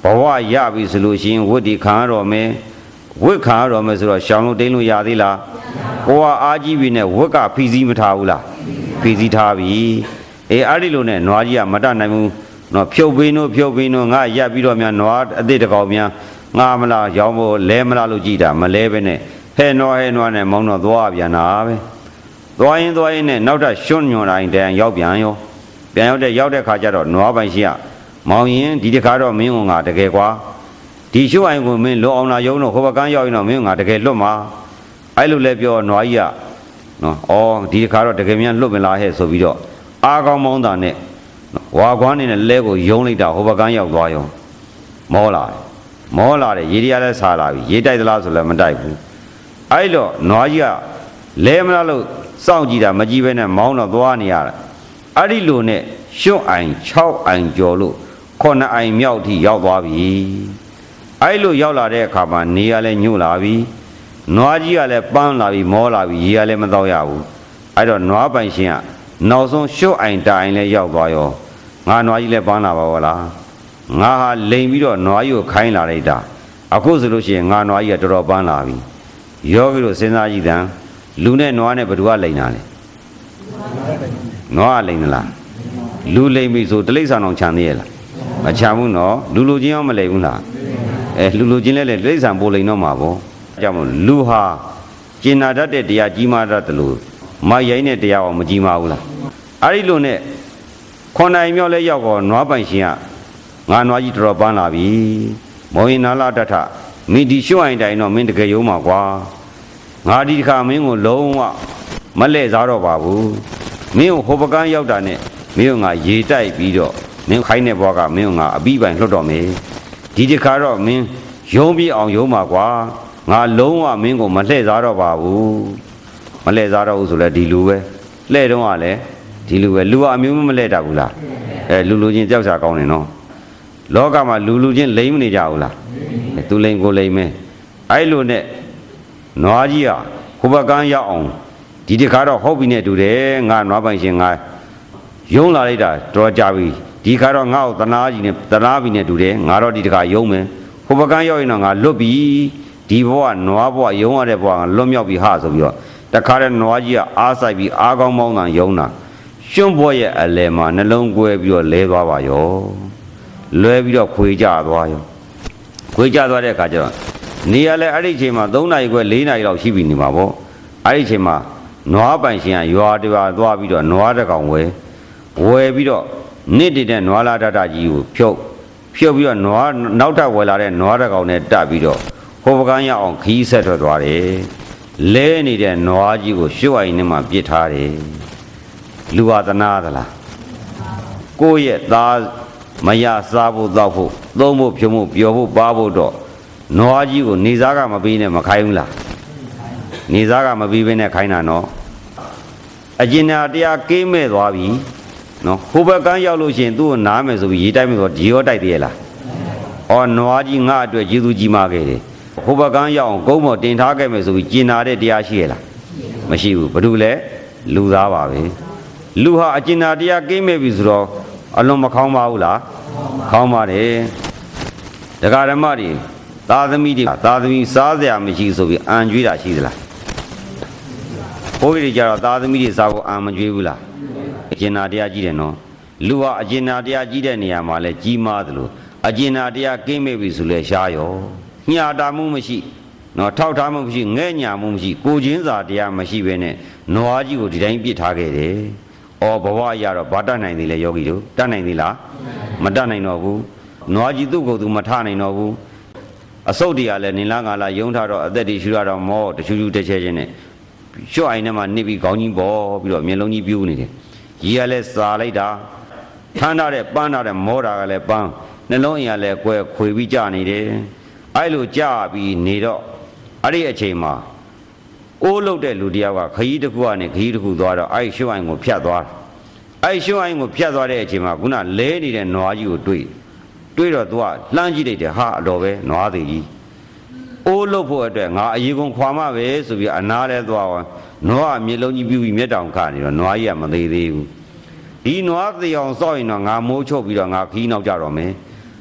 ဘဝရပြီဆိုလို့ရှိရင်ဝတ်ဒီခံရတော့မယ်ဝတ်ခံရတော့မယ်ဆိုတော့ရှောင်းလို့တိန်လို့ရသေးလားကိုကအားကြီးပြီနဲ့ဝတ်ကဖီစည်းမထားဘူးလားဖီစည်းထားပြီအဲ့ဒီလိုနဲ့နွားကြီးကမတနိုင်ဘူးနော်ဖြုတ်ပေးနို့ငါရပ်ပြီးတော့များနွားအသစ်တစ်ကောင်များငါမလားရောင်းဖို့လဲမလားလို့ကြည်တာမလဲပဲနဲ့ဟဲ့နွားနဲ့မောင်းတော့သွားပြန်တာပဲသွားရင်နဲ့နောက်ထပ်ရွှွန့်ညွန်တိုင်းတန်ရောက်ပြန်ရောပြန်ရောက်တဲ့ခါကျတော့နွားပိုင်ရှိရမောင်းရင်ဒီတစ်ခါတော့မင်းကငါတကယ်ကွာဒီရွှို့အိမ်ကိုမင်းလွတ်အောင်လာရုံတော့ဟိုဘကန်းရောက်ရင်တော့မင်းငါတကယ်လွတ်မှာအဲ့လိုလဲပြောနွားကြီးကနော်ဒီတစ်ခါတော့တကယ်မြန်လွတ်မလားဟဲ့ဆိုပြီးတော့အားကောင်းမောင်းတာနဲ့ဝါကွမ်းနေတဲ့လဲကိုယုံလိုက်တာဟိုဘကန်းရောက်သွားရောမောလာတယ်ရေရလဲဆာလာပြီရေတိုက်သလားဆိုလည်းမတိုက်ဘူးအဲ့တော့နွားကြီးကလဲမလားလို့စောင့်ကြည့်တာမကြည့်ဘဲနဲ့မောင်းတော့သွားနေရတာအဲ့ဒီလိုနဲ့ရွှွန့်အိမ်6အိမ်ကျော်လို့9အိမ်မြောက်ထိရောက်သွားပြီအဲ့လိုရောက်လာတဲ့အခါမှာနေရလဲညှို့လာပြီနွားကြီးကလည်းပန်းလာပြီမောလာပြီရေကလည်းမတော့ရဘူးအဲ့တော့နွားပိုင်ရှင်ကနောက်ဆုံးရွှွန့်အိမ်တိုင်လဲရောက်သွားရောငါနွားကြီးလည်းပန်းလာပါဘောလားငါဟာလိန်ပြီးတော့နွားကြီးကိုခိုင်းလာလိုက်တာအခုဆိုလို့ရှိရင်ငါနွားကြီးကတော်တော်ပန်းလာပြီယောဂီတို့စဉ်းစားကြည့်တမ်းလူနဲ့နွားနဲ့ဘယ်သူကလိန်တာလဲနွားကလိန်သလားလူလိန်ပြီဆိုတလိ္ဆာအောင်ခြံသေးရဲ့လားမခြံဘူးနော်လူလူချင်းရောမလိန်ဘူးလားလူချင်းလဲတလိ္ဆာပိုလိန်တော့မှာပေါ့အကြောင်းလူဟာကျင်နာတတ်တဲ့တရားကြီးမားတတ်တယ်လို့မရိုင်းတဲ့တရားအောင်မကြီးမားဘူးလားအဲ့ဒီလိုနဲ့9နိုင်မြောက်လဲရောက်တော့နွားပိုင်ရှင်ကငါနွားကြီးတော်တော်ပန်းလာပြီမောဟိနာလတထမင်းဒီရွှွန့်အိမ်တိုင်တော့မင်းတကယ်ရုံးမှာကွာငါဒီတစ်ခါမင်းကိုလုံးဝမလဲ့စားတော့ပါဘူးမင်းကိုဟိုပကန်းရောက်တာနဲ့မင်းကငါရေတိုက်ပြီးတော့မင်းခိုင်းတဲ့ဘွားကမင်းကငါအပိပိုင်လွတ်တော့မယ်ဒီတစ်ခါတော့မင်းယုံပြီးအောင်ယုံပါကွာငါလုံးဝမင်းကိုမလှည့်စားတော့ပါဘူးမလှည့်စားတော့ဘူးဆိုလဲဒီလူပဲလှည့်တော့ကလည်းဒီလူပဲလူကအမျိုးမလှည့်တတ်ဘူးလားလူချင်းကြောက်စားကောင်းတယ်နော်လောကမှာလူချင်းလိမ့်မနေကြဘူးလားသူလိမ့်ကိုလိမ့်မယ်အဲ့လိုနဲ့နွားကြီးကဟိုဘကန်းရောက်အောင်ဒီတစ်ခါတော့ဟုတ်ပြီနဲ့တူတယ်ငါနွားပိုင်ရှင်ငါယုံလာလိုက်တာတော်ကြပြီဒီခါတော့ငါ့ကိုသနာကြီးနဲ့သနာပြီနဲ့တူတယ်ငါတော့ဒီတစ်ခါယုံမယ်ဟိုဘကန်းရောက်ရင်တော့ငါလွတ်ပြီဒီဘဝနွားဘဝယုံရတဲ့ဘဝကလွတ်မြောက်ပြီဟာဆိုပြီးတော့တခါတည်းနွားကြီးကအားဆိုင်ပြီးအားကောင်းမောင်းတာယုံတာရွှွန့်ဘွက်ရဲ့အလယ်မှာနှလုံးကွဲပြီးတော့လဲသွားပါရောလွဲပြီးတော့ခွေကြသွားရောခွေကြသွားတဲ့အခါကျတော့နေရလဲအဲ့ဒီချိန်မှာ3နာရီခွဲ4နာရီလောက်ရှိပြီနေမှာပေါ့အဲ့ဒီချိန်မှာနွားပိုင်ရှင်ကရွာတရွာသွားပြီးတော့နွားတစ်ကောင်ဝယ်ပြီးတော့နစ်တည်တဲ့နွားလာတကြီးကိုဖြုတ်ပြီးတော့နွားနောက်ထပ်ဝယ်လာတဲ့နွားတစ်ကောင်နဲ့တက်ပြီးတော့ဟိုပကန်းရအောင်ခီးဆက်ထွက်သွားတယ်လဲနေတဲ့နွားကြီးကိုရွှွန့်အိမ်နဲ့မှပစ်ထားတယ်လူဟာသနာသလားကိုယ့်ရဲ့သားမရစားဖို့တောက်ဖို့သုံးဖို့ဖြုံဖို့ပျော်ဖို့ပါဖို့တော့နွားကြီးကိုနေစားကမပေးနဲ့မခိုင်းဘူးလားနေစားကမပေးဘဲနဲ့ခိုင်းတာနော်အကျဉ်းတရားကင်းမဲ့သွားပြီနော်ဟိုဘက်ကန်းရောက်လို့ရှိရင်သူ့ကိုနားမယ်ဆိုပြီးရေးတိုက်မယ်ဆိုဒီရောတိုက်သေးရဲ့လားနွားကြီးငါအတွက်ကျေးဇူးကြီးမားခဲ့တယ်ဟိုဘက်ကန်းရောက်အောင်ကုန်းပေါ်တင်ထားခဲ့မယ်ဆိုပြီးကျင်နာတဲ့တရားရှိရဲ့လားမရှိဘူးဘာလို့လဲလူသားပါပဲလူဟာအကျဉ်းတရားကင်းမဲ့ပြီဆိုတော့အလွန်မခေါင်းပါဘူးလားခေါင်းပါတယ်ဒကာဓမ္မတွေသားသမီးစားစရာမရှိဆိုပြီးအန်ကြွေးတာရှိသလားဘိုးကြီးတွေကြတော့သားသမီးတွေစားဖို့အန်မကြွေးဘူးလားအကျဉ်းတရားကြီးတယ်နော်လူဟာအကျဉ်းတရားကြီးတဲ့နေရာမှာလဲကြီးမားသလိုအကျဉ်းတရားကင်းမဲ့ပြီဆိုလဲရှားရောညှာတာမှုမရှိနော်ထောက်ထားမှုမရှိငဲ့ညာမှုမရှိကိုချင်းစာတရားမရှိဘဲနဲ့နွားကြီးကိုဒီတိုင်းပစ်ထားခဲ့တယ်ဘဝရတော့ဘာတတ်နိုင်သေးလဲယောဂီတို့တတ်နိုင်သေးလားမတတ်နိုင်တော့ဘူးနွားကြီးသူ့ကိုယ်သူမထနိုင်တော့ဘူးအစုပ်တွေကလည်းနေလားငါလားယုံထားတော့အသက်တွေရှူရတော့မောတချူတစ်ချက်ချင်းနဲ့ရွှွန့်အိမ်ထဲမှာနစ်ပြီးခေါင်းကြီးပေါ်ပြီးတော့မျက်လုံးကြီးပြူးနေတယ်ရေကလည်းစာလိုက်တာထမ်းထားတဲ့ပန်းထားတဲ့မောတာကလည်းပန်းနှလုံးအိမ်ကလည်းကွယ်ခွေပြီးကြနေတယ်အဲ့လိုကြပြီးနေတော့အဲ့ဒီအချိန်မှာအိုးလုတ်တဲ့လူတယောက်ကခရီးတစ်ခုကနေခရီးတစ်ခုသွားတော့အဲ့ရွှွန့်အိမ်ကိုဖြတ်သွားအဲ့ရွှွန့်အိမ်ကိုဖြတ်သွားတဲ့အချိန်မှာခုနလဲနေတဲ့နွားကြီးကိုတွေးတော့သူကလှမ်းကြည့်လိုက်တယ်ဟာအတော်ပဲနွားသေးကြီးအိုးလုတ်ဖို့အတွက်ငါအရေကုန်ခွာမှပဲဆိုပြီးအနားလဲသွားနွားမျက်လုံးကြီးပြူပြီးမျက်တောင်ခနေတော့နွားကြီးကမသေးသေးဘူးဒီနွားသေးအောင်စောင့်ရင်တော့ငါမိုးချုပ်ပြီးတော့ငါခီးနောက်ကြတော့မယ်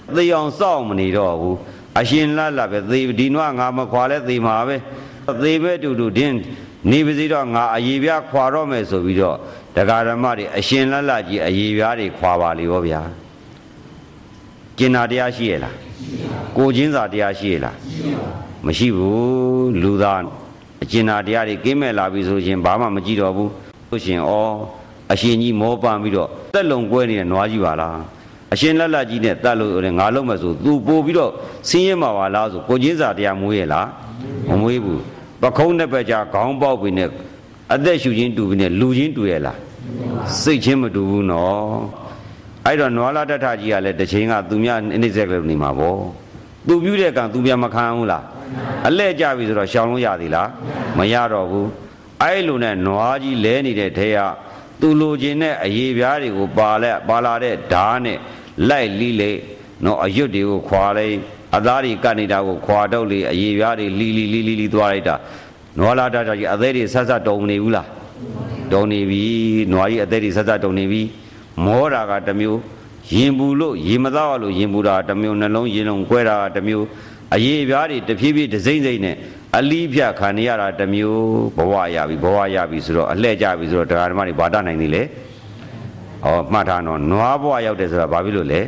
သေအောင်စောင့်မနေတော့ဘူးအရှင်လတ်လတ်ပဲသေဒီနွားငါမခွာလဲသေမှာပဲသေပဲတူတူတင်းနေပါစေတော့ငါအရေးပြားခွာတော့မယ်ဆိုပြီးတော့တရားဓမ္မတွေအရှင်လတ်လတ်ကြီးအရေးပြားတွေခွာပါလေရောဗျာကျင်နာတရားရှိရလားကိုချင်းစာတရားရှိရလားမရှိဘူးလူသားအကျင်နာတရားတွေကင်းမဲ့လာပြီဆိုရင်ဘာမှမကြည့်တော့ဘူးဆိုရှင်ဩအရှင်ကြီးမောပန်းပြီးတော့တက်လုံကွဲနေတဲ့နွားကြီးပါလားအရှင်လက်လက်ကြီးနဲ့တတ်လို့ငါလုံးမဆိုသူပို့ပြီးတော့ဆင်းရဲမှာပါလားဆိုကိုချင်းစာတရားမွေးရလားမမွေးဘူးပခုံးနဲ့ပဲကြာခေါင်းပေါက်ပြီးနဲ့အသက်ရှူချင်းတူပြီးနဲ့လူချင်းတူရလားစိတ်ချင်းမတူဘူးနော်အဲ့တော့နွားလာတထကြီးကလည်းတစ်ချိန်ကသူများနှိမ့်ဆက်ကလေးနေမှာပေါ့သူပြုတဲ့ကံသူပြန်မခံဘူးလားအလဲကြပြီဆိုတော့ရှောင်လို့ရသေးလားမရတော့ဘူးအဲ့လိုနဲ့နွားကြီးလဲနေတဲ့ထဲကသူလိုချင်တဲ့အရေးပြားတွေကိုပါလာတဲ့ဓာတ်နဲ့လိုက်လိလေနော်အရွတ်တွေကိုခွာလိုက်အသားတွေကတ်နေတာကိုခွာတော့လေအရေးပြားတွေလီသွားလိုက်တာနွားလာတထကြီးအသေးတွေဆက်တုံနေဘူးလားတုံနေပြီနွားကြီးအသေးတွေဆက်တုံနေပြီမောတာကတစ်မျိုးရင်ပူလို့ရေမသားလို့ရင်ပူတာတစ်မျိုးနှလုံးရင်လုံးကွဲတာတစ်မျိုးအရေးပြားတွေတဖြည်းဖြည်းဒစိမ့်စိမ့်နဲ့အလီးပြခံရတာတစ်မျိုးဘဝရပြီဆိုတော့အလှဲ့ကြပြီဆိုတော့တရားဓမ္မတွေဘာတနိုင်သေးလဲဟောမှတ်ထားတော့နွားဘဝရောက်တယ်ဆိုတာဘာဖြစ်လို့လဲ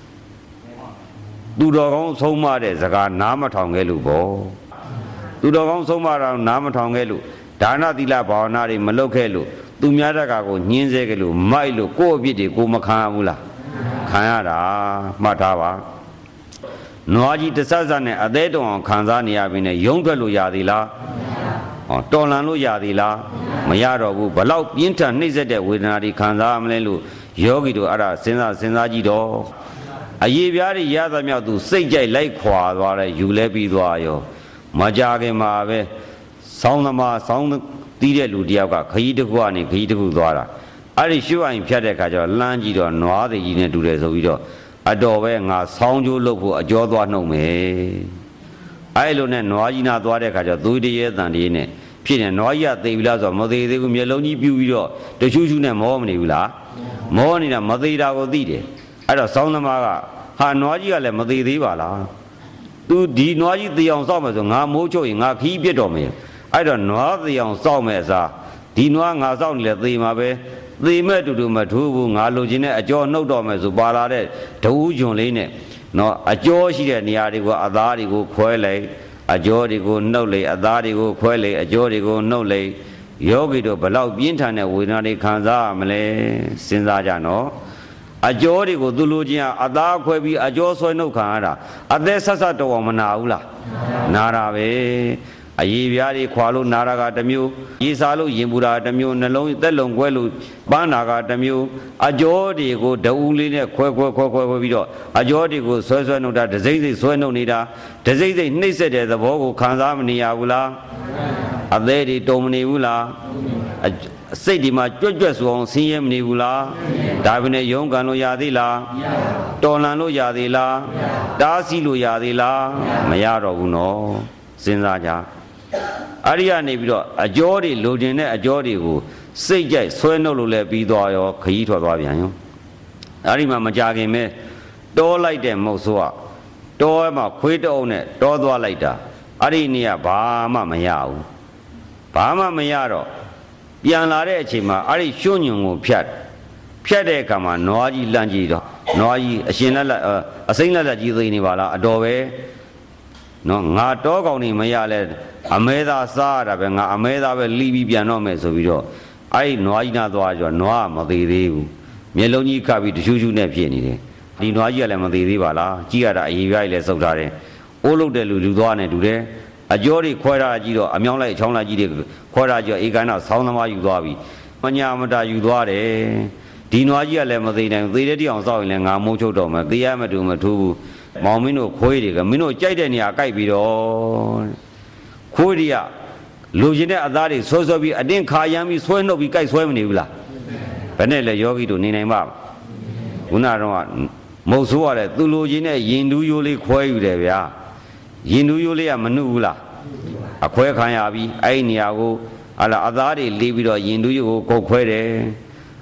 သူတော်ကောင်းဆုံးမတဲ့စကားနားမထောင်ခဲ့လို့ပေါ့သူတော်ကောင်းဆုံးမတာနားမထောင်ခဲ့လို့ဒါနသီလဘာဝနာတွေမလုပ်ခဲ့လို့သူများတကာကိုညှင်းဆဲခဲ့လို့မိုက်လို့ကိုယ့်အပြစ်တွေကိုမခံရဘူးလားခံရတာမှတ်ထားပါနွားကြီးတဆဆနဲ့အသေးတုံအောင်ခံစားနေရပြီနဲ့ရုံးထွက်လို့ရသေးလားဟောတော်လန်လို့ရသေးလားမရတော့ဘူးဘလောက်ပြင်းထန်နှိမ့်ဆက်တဲ့ဝေဒနာတွေခံစားရမလဲလို့ယောဂီတို့အဲ့ဒါစဉ်းစားကြည့်တော့အရေးပြားတွေရသမျှသူစိတ်ကြိုက်လိုက်ခွာသွားတယ်ယူလဲပြီးသွားရောမကြခင်မှာပဲဆောင်းသမားဆောင်းတီးတဲ့လူတယောက်ကခကြီးတစ်ခုကနေခကြီးတစ်ခုသွားတာအဲ့ဒီရွှို့အိမ်ဖြတ်တဲ့ခါကျတော့လှမ်းကြည့်တော့နွားတွေကြီးနဲ့တူတယ်ဆိုပြီးတော့အတော်ပဲငါဆောင်းကျိုးလုပ်ဖို့အကျော်သွားနှုတ်မယ်အဲ့လိုနဲ့နွားကြီးနာသွားတဲ့ခါကျတော့သွေးတရေတန်တရေနဲ့ဖြစ်နေနွားကြီးကသေပြီလားဆိုတော့မသေးသေးဘူးမျက်လုံးကြီးပြူပြီးတော့တချူးချူးနဲ့မောမနေဘူးလားမောနေတာမသေးတာကိုသိတယ်အဲ့တော့ဆောင်းသမားကဟာနွားကြီးကလည်းမသေးသေးပါလားသူဒီနွားကြီးသေအောင်စောက်မယ်ဆိုငါမိုးချုပ်ရင်ငါခီးပြစ်တော်မယ်အဲ့တော့နွားသေအောင်စောက်မယ်အစားဒီနွားငါစောက်နေလေသေမှာပဲသေမဲ့တူတူမထိုးဘူးငါလိုချင်တဲ့အကျော်နှုတ်တော်မယ်ဆိုပါလာတဲ့ဒူးဂျွန်လေးနဲ့နော်အကျော်ရှိတဲ့နေရာတွေကိုအသားတွေကိုခွဲလိုက်အကျော်တွေကိုနှုတ်လိုက်အသားတွေကိုခွဲလိုက်အကျော်တွေကိုနှုတ်လိုက်ယောဂီတို့ဘလောက်ပြင်းထန်တဲ့ဝေဒနာတွေခံစားရမလဲစဉ်းစားကြနော်အကျော်တွေကိုသူလိုချင်အသားခွဲပြီးအကျော်ဆွဲနှုတ်ခံရတာအသက်ဆက်တော်အောင်မနာဘူးလားနာတာပဲအရေးပြားတွေခွာလို့နာတာကတစ်မျိုးရေစားလို့ရင်ပူတာတစ်မျိုးနှလုံးသက်လုံကွဲလို့ပန်းတာကတစ်မျိုးအကျော်တွေကိုဒအူးလေးနဲ့ခွဲပြီးတော့အကျော်တွေကိုဆွဲနှုတ်တာဒစိမ့်စိမ့်ဆွဲနှုတ်နေတာဒစိမ့်စိမ့်နှိမ့်ဆက်တဲ့သဘောကိုခံစားမနေရဘူးလားအသေးတွေတုံမနေဘူးလားစိတ်ဒီမှာကြွက်ဆိုအောင်ဆင်းရဲမနေဘူးလားဒါပဲနဲ့ယုံကန်လို့ရသေးလားတော်လန်လို့ရသေးလားတားဆီးလို့ရသေးလားမရတော့ဘူးနော်စဉ်းစားကြအဲ့ဒီကနေပြီးတော့အကျော်တွေလိုချင်တဲ့အကျော်တွေကိုစိတ်ကြိုက်ဆွဲနှုတ်လို့လည်းပြီးသွားရောခကြီးထွက်သွားပြန်ရောအဲ့ဒီမှာမကြခင်ပဲတောလိုက်တဲ့မုတ်ဆိုးကတောမှာခွေးတုံးနဲ့တောသွားလိုက်တာအဲ့ဒီနေ့ကဘာမှမရဘူးဘာမှမရတော့ပြန်လာတဲ့အချိန်မှာအဲ့ဒီရွှွညွန်ကိုဖြတ်တဲ့အခါမှာနွားကြီးလန့်ကြည့်တော့နွားကြီးအရှင်လက်အစိမ့်လက်ကြီးသိနေပါလားအတော်ပဲနော်ငါတောကောင်နေမရလဲအမဲသားစားရတာပဲငါအမဲသားပဲလီးပြီးပြန်တော့မယ်ဆိုပြီးတော့အဲ့ဒီနွားကြီးနာသွားကြတော့နွားမသေးသေးဘူးမျက်လုံးကြီးခတ်ပြီးတချူးချူးနဲ့ဖြစ်နေတယ်ဒီနွားကြီးကလည်းမသေးသေးပါလားကြည့်ရတာအရေးပြားကြီးလည်းစုပ်ထားတယ်အိုးလုတ်တဲ့လူသွားနေတူတယ်အကျော်တွေခွဲထားကြည့်တော့အမြောင်းလိုက်အချောင်းလိုက်ကြီးတွေခွဲထားကြည့်အေကန်းတော့ဆောင်းသမားယူသွားပြီမညာမတာယူသွားတယ်ဒီနွားကြီးကလည်းမသေးနိုင်သေတဲ့တိအောင်စောက်ရင်လည်းငါမိုးချုပ်တော့မယ်သေရမတူမထူးဘူးမောင်မင်းတို့ခွေးတွေကမင်းတို့ကြိုက်တဲ့နေရာကြိုက်ပြီးတော့ခွေးတွေကလူကျင်တဲ့အသားတွေဆွဲပြီးအတင်းခါရမ်းပြီးဆွဲနှုတ်ပြီးကြိုက်ဆွဲမနေဘူးလားဘယ်နဲ့လဲယောဂီတို့နေနိုင်ပါခုနတော့မုတ်ဆိုးရတယ်သူလူကျင်တဲ့ရင်တူးရိုးလေးခွဲယူတယ်ဗျာရင်တူးရိုးလေးကမနှုတ်ဘူးလားအခွဲခံရပြီအဲ့ဒီနေရာကိုအလားအသားတွေလေးပြီးတော့ရင်တူးရိုးကိုကုတ်ခွဲတယ်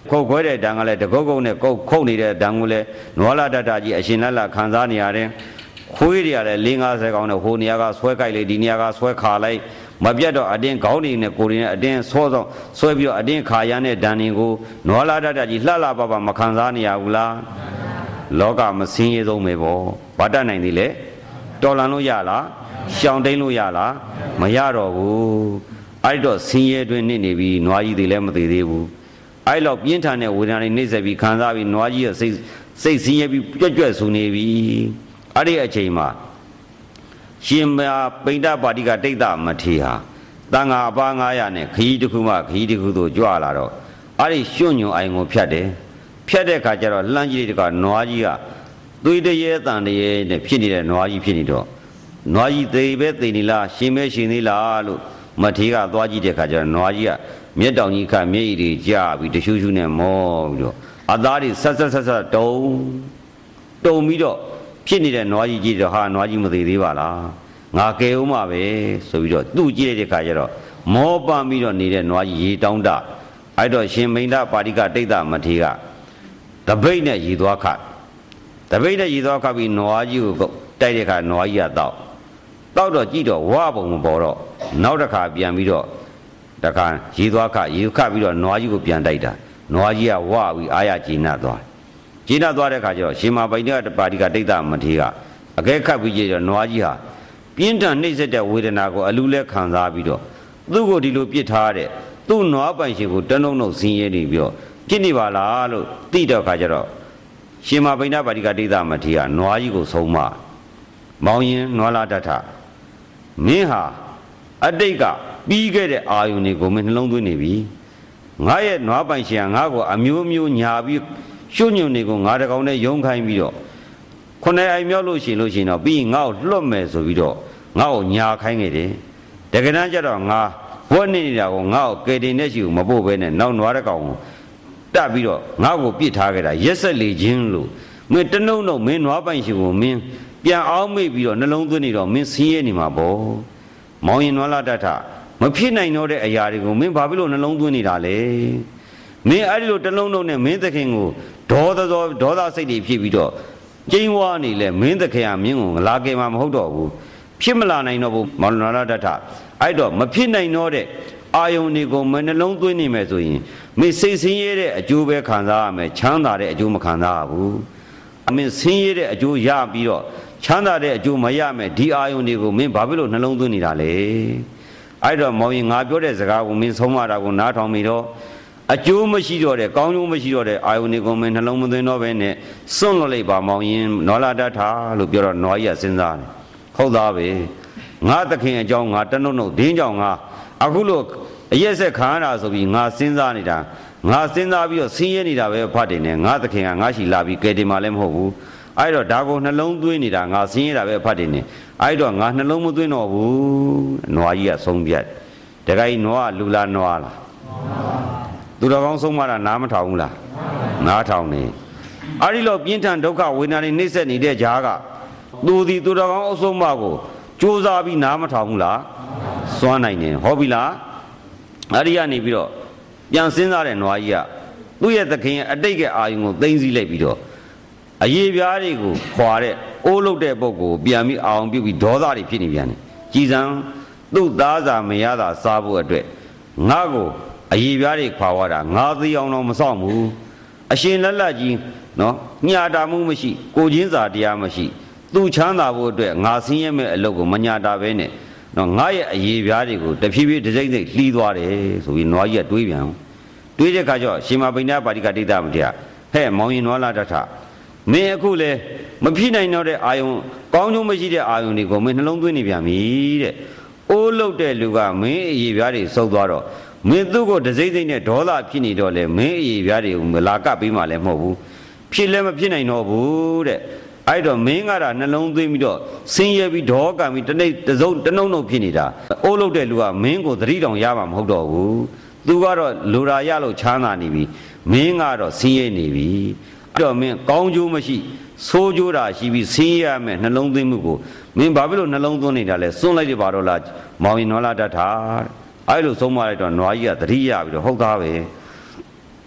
ခုတ်ခွဲတဲ့တန်ကလည်းတကုတ်ကုတ်နဲ့ခုတ်နေတဲ့တန်ကိုလည်းနွားလာတတ်တာကြီးအရှင်လက်ခံစားနေရတယ်ခွေးတွေကလည်း50ကောင်နဲ့ဟိုနေရာကဆွဲကြိုက်လိုက်ဒီနေရာကဆွဲခါလိုက်မပြတ်တော့အတင်းခေါင်းနေနဲ့ကိုယ်တွေနဲ့အတင်းဆောဆောင်ဆွဲပြီးတော့အတင်းခါရမ်းတဲ့တန်တွေကိုနွားလာတတ်တာကြီးလှလှပပမခံစားနေရဘူးလားလောကမစင်းရဲဆုံးပဲပေါ့ဘာတတ်နိုင်သေးလဲတော်လန်လို့ရလားရှောင်တိန်လို့ရလားမရတော့ဘူးအဲ့တော့စင်းရဲတွင်နေပြီနွားကြီးတွေလည်းမသေးသေးဘူးအဲ့လောက်ပြင်းထန်တဲ့ဝေဒနာတွေနှိမ့်ဆက်ပြီးခံစားပြီးနွားကြီးရဲ့စိတ်စင်းရဲပြီးကြွက်ဆူနေပြီအဲ့ဒီအချိန်မှာရှင်မပိဋကပါတိကတိတ်တမထေဟာတန်ဃာအပါ900နဲ့ခရီးတစ်ခုမှခရီးတစ်ခုသို့ကြွလာတော့အဲ့ဒီရွှွညွန်အိုင်ကိုဖြတ်တယ်ဖြတ်တဲ့အခါကျတော့လှမ်းကြည့်တဲ့ကနွားကြီးကသွေးတရေတန်တရေနဲ့ဖြစ်နေတဲ့နွားကြီးဖြစ်နေတော့နွားကြီးသေပဲသေနေလားရှင်ပဲရှင်သေးလားလို့မထေကသွားကြည့်တဲ့အခါကျတော့နွားကြီးကမျက်တောင်ကြီးခမျက်ရည်တွေကျပြီးတရှူးရှူးနဲ့မောပြီးတော့အသားတွေဆက်တုံပြီးတော့ဖြစ်နေတဲ့နွားကြီးကြည့်တော့ဟာနွားကြီးမသေးသေးပါလားငါကဲဦးမှာပဲဆိုပြီးတော့သူ့ကြည့်တဲ့အခါကျတော့မောပန်းပြီးတော့နေတဲ့နွားကြီးရေတောင်းတအဲ့တော့ရှင်မိန်ဒပါတိကတိတ်တမထေကတပိတ်နဲ့ရေသွားခတပိတ်နဲ့ရေသွားခပြီးနွားကြီးကိုတိုက်တဲ့အခါနွားကြီးကတောက်တော့ကြည့်တော့ဝါပုံမပေါ်တော့နောက်တစ်ခါပြန်ပြီးတော့တခါရေသွားခရေခပြီးတော့နွားကြီးကိုပြန်တိုက်တာနွားကြီးကဝါပြီးအာရကျဉ်းသွားကျဉ်းသွားတဲ့အခါကျတော့ရှင်မပိဋကပါတိကတိတ်တမထေကအကဲခတ်ပြီးကြည့်တော့နွားကြီးဟာပြင်းထန်နှိမ့်ဆက်တဲ့ဝေဒနာကိုအလူလဲခံစားပြီးတော့သူ့ကိုဒီလိုပြစ်ထားတဲ့သူ့နွားပိုင်ရှင်ကိုတနှုံနှုံဆင်းရဲနေပြီးတော့ပြစ်နေပါလားလို့သိတော့ခါကျတော့ရှင်မပိဋကပါတိကတိတ်တမထေကနွားကြီးကိုဆုံးမမောင်ရင်နွားလာတတ်ထမင်းဟာအတိတ်ကပြီးခဲ့တဲ့အာယုန်တွေကိုမင်းနှလုံးသွင်းနေပြီငါရဲ့နွားပိုင်ရှင်ကငါ့ကိုအမျိုးမျိုးညာပြီးရွှွညွန်တွေကိုငါတကောင်နဲ့ယုံခိုင်းပြီးတော့ခုနှစ်အိမ်မြောက်လို့ရှိရင်တော့ပြီးငါ့ကိုလွတ်မယ်ဆိုပြီးတော့ငါ့ကိုညာခိုင်းခဲ့တယ်တကယ်တမ်းကျတော့ငါဘွက်နေတာကိုငါ့ကိုကေတင်နဲ့ရှိကိုမပို့ဘဲနဲ့နောက်နွားတကောင်ကိုတက်ပြီးတော့ငါ့ကိုပြစ်ထားခဲ့တာရက်ဆက်လေခြင်းလို့မင်းတနှုံမင်းနွားပိုင်ရှင်ကိုမင်းပြန်အောင်မေ့ပြီးတော့နှလုံးသွင်းနေတော့မင်းဆင်းရဲနေမှာပေါ့မောင်ရင်နွားလာတတ်ထမဖြစ်နိုင်တော့တဲ့အရာတွေကိုမင်းဘာဖြစ်လို့နှလုံးသွင်းနေတာလဲမင်းအဲ့ဒီလိုတလုံးလုံးနဲ့မင်းသခင်ကိုဒေါသစိတ်တွေဖြစ်ပြီးတော့ကျင်းဝါနေလဲမင်းသခင်ကမင်းကိုလာကြမှာမဟုတ်တော့ဘူးဖြစ်မလာနိုင်တော့ဘူးမောင်နွားလာတတ်ထအဲ့တော့မဖြစ်နိုင်တော့တဲ့အာယုန်တွေကိုမနှလုံးသွင်းနေမယ်ဆိုရင်မင်းစိတ်ဆင်းရဲတဲ့အကျိုးပဲခံစားရမယ်ချမ်းသာတဲ့အကျိုးမခံစားရဘူးမင်းဆင်းရဲတဲ့အကျိုးရပြီးတော့ချမ်းသာတဲ့အကျိုးမရမယ်ဒီအာယုန်တွေကိုမင်းဘာဖြစ်လို့နှလုံးသွင်းနေတာလဲအဲ့တော့မောင်ရင်ငါပြောတဲ့စကားကိုမင်းဆုံးမတာကိုနားထောင်ပြီးတော့အကျိုးမရှိတော့တဲ့ကောင်းကျိုးမရှိတော့တဲ့အာယုန်တွေကိုမင်းနှလုံးမသွင်းတော့ဘဲနဲ့စွန့်လွတ်လိုက်ပါမောင်ရင်နွားလာတတ်တာလို့ပြောတော့နွားကြီးကစဉ်းစားတယ်ဟုတ်သားပဲငါသခင်အကြောင်းငါတနှုတ်ဒင်းကြောင့်ငါအခုလို့အရက်ဆက်ခံရတာဆိုပြီးငါစဉ်းစားနေတာငါစဉ်းစားပြီးတော့ဆင်းရဲနေတာပဲဖတ်တယ်နဲ့ငါသခင်ကငါရှိလာပြီးကဲတင်မှလည်းမဟုတ်ဘူးအဲ့တော့ဒါကိုနှလုံးသွင်းနေတာငါဆင်းရဲတာပဲဖတ်တယ်နဲ့အဲ့တော့ငါနှလုံးမသွင်းတော့ဘူးနွားကြီးကဆုံးပြတ်တခါကြီးနွားလူလားနွားလားသူတော်ကောင်းဆုံးမတာနားမထောင်ဘူးလားနားထောင်နေအဲ့ဒီလိုပြင်းထန်ဒုက္ခဝေဒနာတွေနှိမ့်ဆက်နေတဲ့ကြားကသူတော်ကောင်းအဆုံးမကိုကြိုးစားပြီးနားမထောင်ဘူးလားစွမ်းနိုင်တယ်ဟုတ်ပြီလားအဲ့ဒီကနေပြီးတော့ပြန်စဉ်းစားတဲ့နွားကြီးကသူ့ရဲ့သခင်ရဲ့အတိတ်ကအာယုံကိုသိမ့်စည်းလိုက်ပြီးတော့အရေးပြားတွေကိုခွာတဲ့အိုးလုတ်တဲ့ပုဂ္ဂိုလ်ပြန်ပြီးအောင်ပြုတ်ပြီးဒေါသတွေဖြစ်နေပြန်တယ်ကြည်စံသူ့သားစာမရတာစားဖို့အတွက်ငါ့ကိုအရေးပြားတွေခွာသွားတာငါသိအောင်တော့မဆောင်ဘူးအရှင်လက်လက်ကြီးနော်ညှာတာမှုမရှိကိုချင်းစာတရားမရှိသူ့ချမ်းသာဖို့အတွက်ငါဆင်းရဲမဲ့အလုပ်ကိုမညှာတာပဲနဲ့နော်ငါရဲ့အရေးပြားတွေကိုတဖြည်းဖြည်းတစ်စိမ့်စိမ့်လှီးသွားတယ်ဆိုပြီးနွားကြီးကတွေးပြန်တွေးတဲ့ခါကျတော့ရှင်မပိဏပါတိကတိတမထေရဟဲ့မောင်ရင်နွားလာတတ်ထမင်းအခုလေမဖြစ်နိုင်တော့တဲ့အာယုံကောင်းကျိုးမရှိတဲ့အာယုံတွေကိုမင်းနှလုံးသွင်းနေပြန်ပြီတဲ့အိုးလုတ်တဲ့လူကမင်းအရေးပြားတွေစုပ်သွားတော့မင်းသူ့ကိုတစိမ့်စိမ့်နဲ့ဒေါသဖြစ်နေတော့လေမင်းအရေးပြားတွေကိုမလာကပ်ပေးမှလည်းမဟုတ်ဘူးဖြစ်လည်းမဖြစ်နိုင်တော့ဘူးတဲ့အဲ့တော့မင်းကနှလုံးသွင်းပြီးတော့ဆင်းရဲပြီးဒေါကံပြီးတနှုံဖြစ်နေတာအိုးလုတ်တဲ့လူကမင်းကိုသတိတောင်ရမှာမဟုတ်တော့ဘူးသူကတော့လူရာရလို့ချမ်းသာနေပြီမင်းကတော့ဆင်းရဲနေပြီအဲ့တော့မင်းကောင်းကျိုးမရှိဆိုးကျိုးတာရှိပြီးဆင်းရဲမယ်နှလုံးသွင်းမှုကိုမင်းဘာဖြစ်လို့နှလုံးသွင်းနေတာလဲစွန့်လိုက်ရပါတော့လားမောင်ရင်နွားလာတတ်တာအဲ့လိုဆုံးမလိုက်တော့နွားကြီးကသတိရပြီးတော့ဟုတ်သားပဲ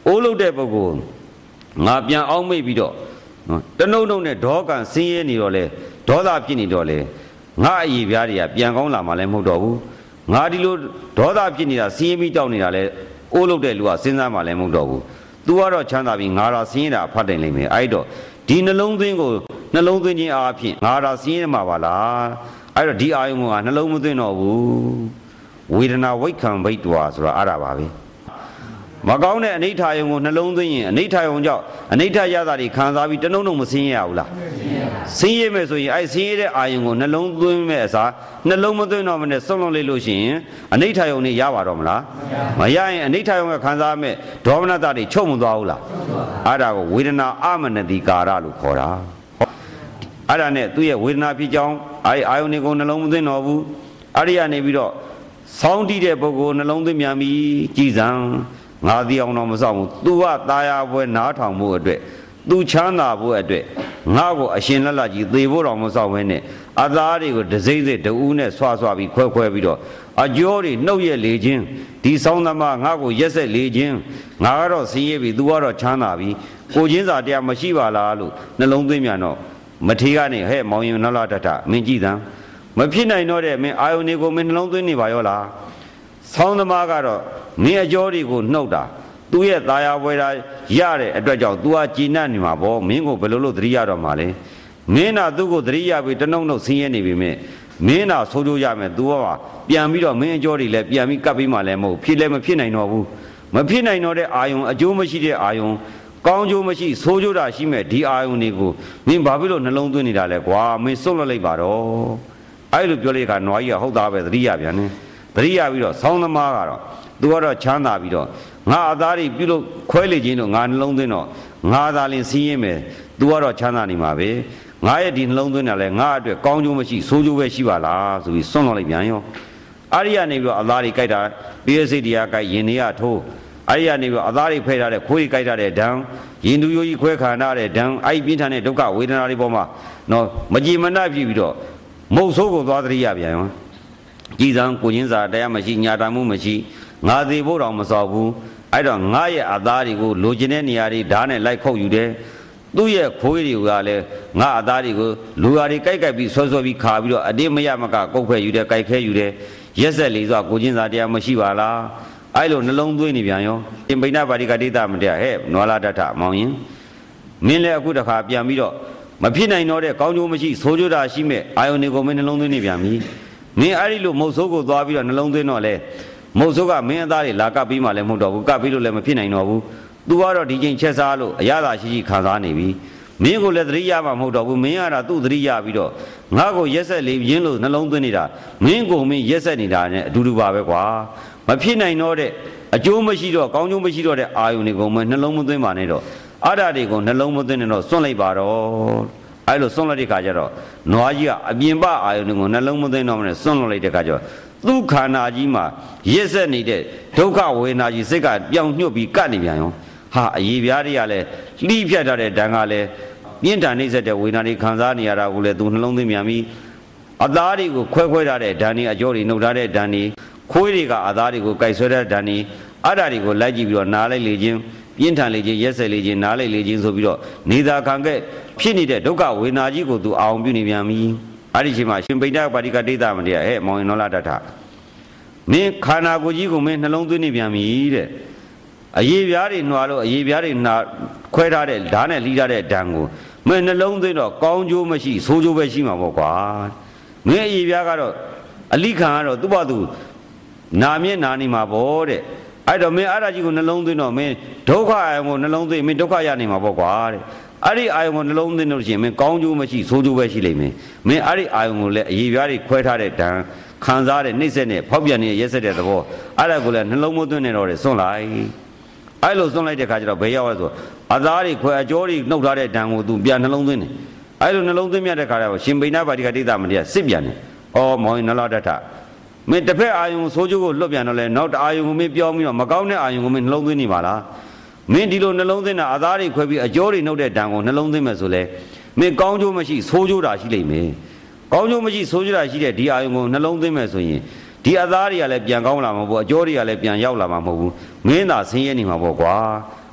အိုးလို့တဲ့ပုဂ္ဂိုလ်ငါပြန်အောင်မိတ်ပြီးတော့တနှုတ်နှုတ်နဲ့ဒေါကံဆင်းရဲနေတော့လေဒေါသဖြစ်နေတော့လေငါအည်ပြားတွေကပြန်ကောင်းလာမှလည်းမဟုတ်တော့ဘူးငါဒီလိုဒေါသဖြစ်နေတာဆင်းရဲပြီးတောက်နေတာလေအိုးလို့တဲ့လူကစဉ်းစားမှလည်းမဟုတ်တော့ဘူးသူကတော့ချမ်းသာပြီးငါတော့ဆင်းရဲတာဖတ်တယ်လိမ့်မယ်အဲ့တော့ဒီနှလုံးသွင်းကိုနှလုံးသွင်းခြင်းအားဖြင့်ငါတော့ဆင်းရဲမှာပါလားအဲ့တော့ဒီအာယုံကနှလုံးမသွင်းတော့ဘူးဝေဒနာဝိခံဘိတ်တွာဆိုတာအဲ့ဒါပါပဲမကောင်းတဲ့အနိဋ္ဌာယုံကိုနှလုံးသွင်းရင်အနိဋ္ဌာယုံကြောင့်အနိဋ္ဌရတာတွေခံစားပြီးတနှုံနှုံမဆင်းရဘူးလားဆင်းရဲမယ်ဆိုရင်အဲ့ဆင်းရဲတဲ့အာယုံကိုနှလုံးသွင်းမဲ့အစားနှလုံးမသွင်းတော့မနဲ့ဆုံးလုံးလိုက်လို့ရှိရင်အနိဋ္ဌာယုံတွေရပါတော့မလားမရရင်အနိဋ္ဌာယုံကခံစားမဲ့ဒေါမနတတွေချုပ်မသွားဘူးလားအဲ့ဒါကိုဝေဒနာအမနတိကာရလို့ခေါ်တာအဲ့ဒါနဲ့သူ့ရဲ့ဝေဒနာဖြစ်ကြောင်းအဲ့အာယုံတွေကိုနှလုံးမသွင်းတော့ဘူးအဲ့ဒီကနေပြီးတော့ဆောင်းတီးတဲ့ပုဂ္ဂိုလ်နှလုံးသွင်းမြန်ပြီးကြည်စံငါသိအောင်တော့မစောင့်ဘူးသူကตาရပွဲနားထောင်မှုအတွက်သူချမ်းသာဖို့အတွက်ငါ့ကိုအရှင်လက်လက်ကြီးသေဖို့တော့မစောင့်ဘဲနဲ့အသားတွေကိုဒစိမ့်စိတူးနဲ့ဆွဆွပြီးခွဲပြီးတော့အကျော်တွေနှုတ်ရက်လေခြင်းဒီဆောင်းသမားငါ့ကိုရက်ဆက်လေခြင်းငါကတော့ဆင်းရဲပြီသူကတော့ချမ်းသာပြီကိုချင်းစာတရားမရှိပါလားလို့နှလုံးသွင်းမြန်တော့မထေကနေဟဲ့မောင်ရင်နလတထမင်းကြည့်သံမဖြစ်နိုင်တော့တဲ့မင်းအာယုန်တွေကိုမင်းနှလုံးသွင်းနေပါရောလားဆောင်းသမားကတော့မင်းအကျော်တွေကိုနှုတ်တာသူ့ရဲ့ตาရပွဲတာရတဲ့အတွက်ကြောင့် तू ဟာကြည်နပ်နေမှာပေါ့မင်းကိုဘယ်လိုလုပ်သတိရတော့မှာလဲမင်းနာသူ့ကိုသတိရပြီးတနှုတ်နှုတ်ဆင်းရဲနေပြီမြဲမင်းနာဆိုးကြရမယ် तू ကပြန်ပြီးတော့မင်းအကျော်တွေလည်းပြန်ပြီးကပ်ပြီးမှလည်းမဟုတ်ဖြစ်လည်းမဖြစ်နိုင်တော့ဘူးမဖြစ်နိုင်တော့တဲ့အာယုံအကျိုးမရှိတဲ့အာယုံကောင်းကျိုးမရှိဆိုးကျိုးတာရှိမဲ့ဒီအာယုံတွေကိုမင်းဘာဖြစ်လို့နှလုံးသွင်းနေတာလဲကွာမင်းစွန့်လွတ်လိုက်ပါတော့အဲ့လိုပြောလိုက်ခါနွားကြီးကဟုတ်သားပဲသတိရပြန်တယ်သတိရပြီးတော့ဆောင်းသမားကတော့သူကတော့ချမ်းသာပြီးတော့ငါအသားတွေပြုလို့ခွဲလေခြင်းတော့ငါနှလုံးသွင်းတော့ငါသာလင်စီးရင်မယ်သူကတော့ချမ်းသာနေမှာပဲငါရဲ့ဒီနှလုံးသွင်းတာလဲငါအတွက်ကောင်းကျိုးမရှိဆိုးကျိုးပဲရှိပါလားဆိုပြီးစွန့်လွတ်လိုက်ပြန်ရောအာရိယနေပြီးတော့အသားတွေကြိုက်တာပိယစိတ်တရားကြိုက်ရင်နေရထိုးအာရိယနေပြီးတော့အသားတွေဖဲထားတဲ့ခွေးတွေကြိုက်ထားတဲ့ဓာန်ရင်သူရိုးကြီးခွဲခါနာတဲ့ဓာန်အဲ့ပြင်းထန်တဲ့ဒုက္ခဝေဒနာတွေပေါ်မှာနော်မကြည်မနှက်ဖြစ်ပြီးတော့မုတ်ဆိုးကိုသွားသတိရပြန်ရောကြည်စံကိုချင်းစာတရားမရှိညာတမှုမရှိငါသေးဖို့တော့မစော်ဘူးအဲ့တော့ငါရဲ့အသားတွေကိုလိုချင်တဲ့နေရာတွေဓာတ်နဲ့လိုက်ခုတ်ယူတယ်သူ့ရဲ့ခွေးတွေကလည်းငါအသားတွေကိုလူဟာတွေကြိုက်ပြီးဆွဆွပြီးခါပြီးတော့အတင်းမရမကကုတ်ဖဲ့ယူတယ်ကြိုက်ခဲယူတယ်ရက်ဆက်လေးဆိုကိုချင်းစာတရားမရှိပါလားအဲ့လိုနှလုံးသွင်းနေပြန်ရောတင်ပိဏပါတိကတိတမတရားဟဲ့နွာလာတထမောင်ရင်မင်းလည်းအခုတခါပြန်ပြီးတော့မဖြစ်နိုင်တော့တဲ့ကောင်းကျိုးမရှိဆိုးကျိုးတာရှိမဲ့အာယုန်တွေကိုမင်းနှလုံးသွင်းနေပြန်ပြီမင်းအဲ့ဒီလိုမုတ်ဆိုးကိုသွားပြီးတော့နှလုံးသွင်းတော့လေမုတ်ဆိုးကမင်းအသားတွေလာကပ်ပြီးမှလည်းမဟုတ်တော့ဘူးကပ်ပြီးလို့လည်းမဖြစ်နိုင်တော့ဘူးသူကတော့ဒီချိန်ချက်စားလို့အရသာရှိရှိခံစားနေပြီမင်းကိုလည်းသတိရမှာမဟုတ်တော့ဘူးမင်းကတော့သူ့သတိရပြီးတော့ငါ့ကိုရက်ဆက်လေးရင်းလို့နှလုံးသွင်းနေတာမင်းကိုမင်းရက်ဆက်နေတာနဲ့အတူတူပါပဲကွာမဖြစ်နိုင်တော့တဲ့အကျိုးမရှိတော့ကောင်းကျိုးမရှိတော့တဲ့အာယုန်တွေကိုမနှလုံးမသွင်းပါနဲ့တော့အတားတွေကိုနှလုံးမသွင်းနဲ့တော့စွန့်လိုက်ပါတော့အဲ့လိုစွန့်လိုက်တဲ့ခါကျတော့နွားကြီးကအပြင်ပအာယုန်တွေကိုနှလုံးမသွင်းတော့မနဲ့စွန့်လိုက်တဲ့ခါကျတော့သူ့ခန္ဓာကြီးမှာရက်ဆက်နေတဲ့ဒုက္ခဝေဒနာကြီးစိတ်ကပြောင်းညွတ်ပြီးကတ်နေပြန်ရောဟာအည်ပြားတွေကလည်းလှိဖြတ်ထားတဲ့ဓာန်ကလည်းပြင်းထန်နှိမ့်ဆက်တဲ့ဝေဒနာတွေခံစားနေရတာကိုလည်းသူနှလုံးသွင်းပြန်ပြီးအသားတွေကိုခွဲထားတဲ့ဓာန်တွေအကျော်တွေနှုတ်ထားတဲ့ဓာန်တွေခွေးတွေကအသားတွေကိုကြိုက်ဆွဲတဲ့ဓာန်တွေအဲ့ဓာတွေကိုလိုက်ကြည့်ပြီးတော့နားလိုက်လေခြင်းပြင်းထန်လေခြင်းရက်ဆက်လေခြင်းနားလိုက်လေခြင်းဆိုပြီးတော့နေသာခံခဲ့ဖြစ်နေတဲ့ဒုက္ခဝေဒနာကြီးကိုသူအောင်ပြုနေပြန်ပြီအဲ့ဒီချိန်မှာရှင်ပိဋကပါတိကဒိဋ္ဌမတရားဟဲ့မောင်ရင်နောလာတထမင်းခန္ဓာကိုယ်ကြီးကိုမင်းနှလုံးသွင်းနေပြန်ပြီတဲ့အရေးပြားတွေနှွာလို့အရေးပြားတွေနှာခွဲထားတဲ့ဓာတ်နဲ့လှီးထားတဲ့ဓာန်ကိုမင်းနှလုံးသွင်းတော့ကောင်းကျိုးမရှိဆိုးကျိုးပဲရှိမှာပေါ့ကွာမင်းအရေးပြားကတော့အလိခံကတော့သူ့ဘာသူနာမြင့်နာနေမှာပေါ့တဲ့အဲ့တော့မင်းအားရကြီးကိုနှလုံးသွင်းတော့မင်းဒုက္ခအာယုံကိုနှလုံးသွင်းမင်းဒုက္ခရနေမှာပေါ့ကွာတဲ့အဲ့ဒီအာယုံကိုနှလုံးသွင်းလို့ရှိရင်မင်းကောင်းကျိုးမရှိဆိုးကျိုးပဲရှိလိမ့်မယ်မင်းအဲ့ဒီအာယုံကိုလည်းအရေးပြားတွေခွဲထားတဲ့ဓာန်ခံစားတဲ့နှိမ့်ဆက်နဲ့ဖောက်ပြန်နေတဲ့ရက်ဆက်တဲ့သဘောအဲ့ဒါကိုလည်းနှလုံးမသွင်းနေတော့တယ်စွန့်လိုက်အဲ့လိုစွန့်လိုက်တဲ့ခါကျတော့ဘယ်ရောက်လဲဆိုအသားတွေခွဲအကျော်တွေနှုတ်ထားတဲ့ဓာန်ကိုသူပြန်နှလုံးသွင်းတယ်အဲ့လိုနှလုံးသွင်းမြတ်တဲ့ခါကျတော့ရှင်ပိဏပါတိကဒိဋ္ဌမတရားစစ်ပြန်တယ်ဩမောင်ရင်နလတထမင်းတစ်ဖက်အာယုံဆိုးကျိုးကိုလွတ်ပြန်တော့လဲနောက်အာယုံကိုမင်းပြောင်းပြီးတော့မကောင်းတဲ့အာယုံကိုမင်းနှလုံးသွင်းနေပါလားမင်းဒီလိုနှလုံးသွင်းတာအသားတွေခွဲပြီးအကျော်တွေနှုတ်တဲ့ဓာန်ကိုနှလုံးသွင်းမယ်ဆိုလဲမင်းကောင်းကျိုးမရှိဆိုးကျိုးတာရှိလိမ့်မယ်ကောင်းကျိုးမရှိဆိုးကျိုးတာရှိတဲ့ဒီအာယုံကိုနှလုံးသွင်းမယ်ဆိုရင်ဒီအသားတွေကလည်းပြန်ကောင်းလာမှာပေါ့အကျော်တွေကလည်းပြန်ရောက်လာမှာမဟုတ်ဘူးမင်းသာဆင်းရဲနေမှာပေါ့ကွာ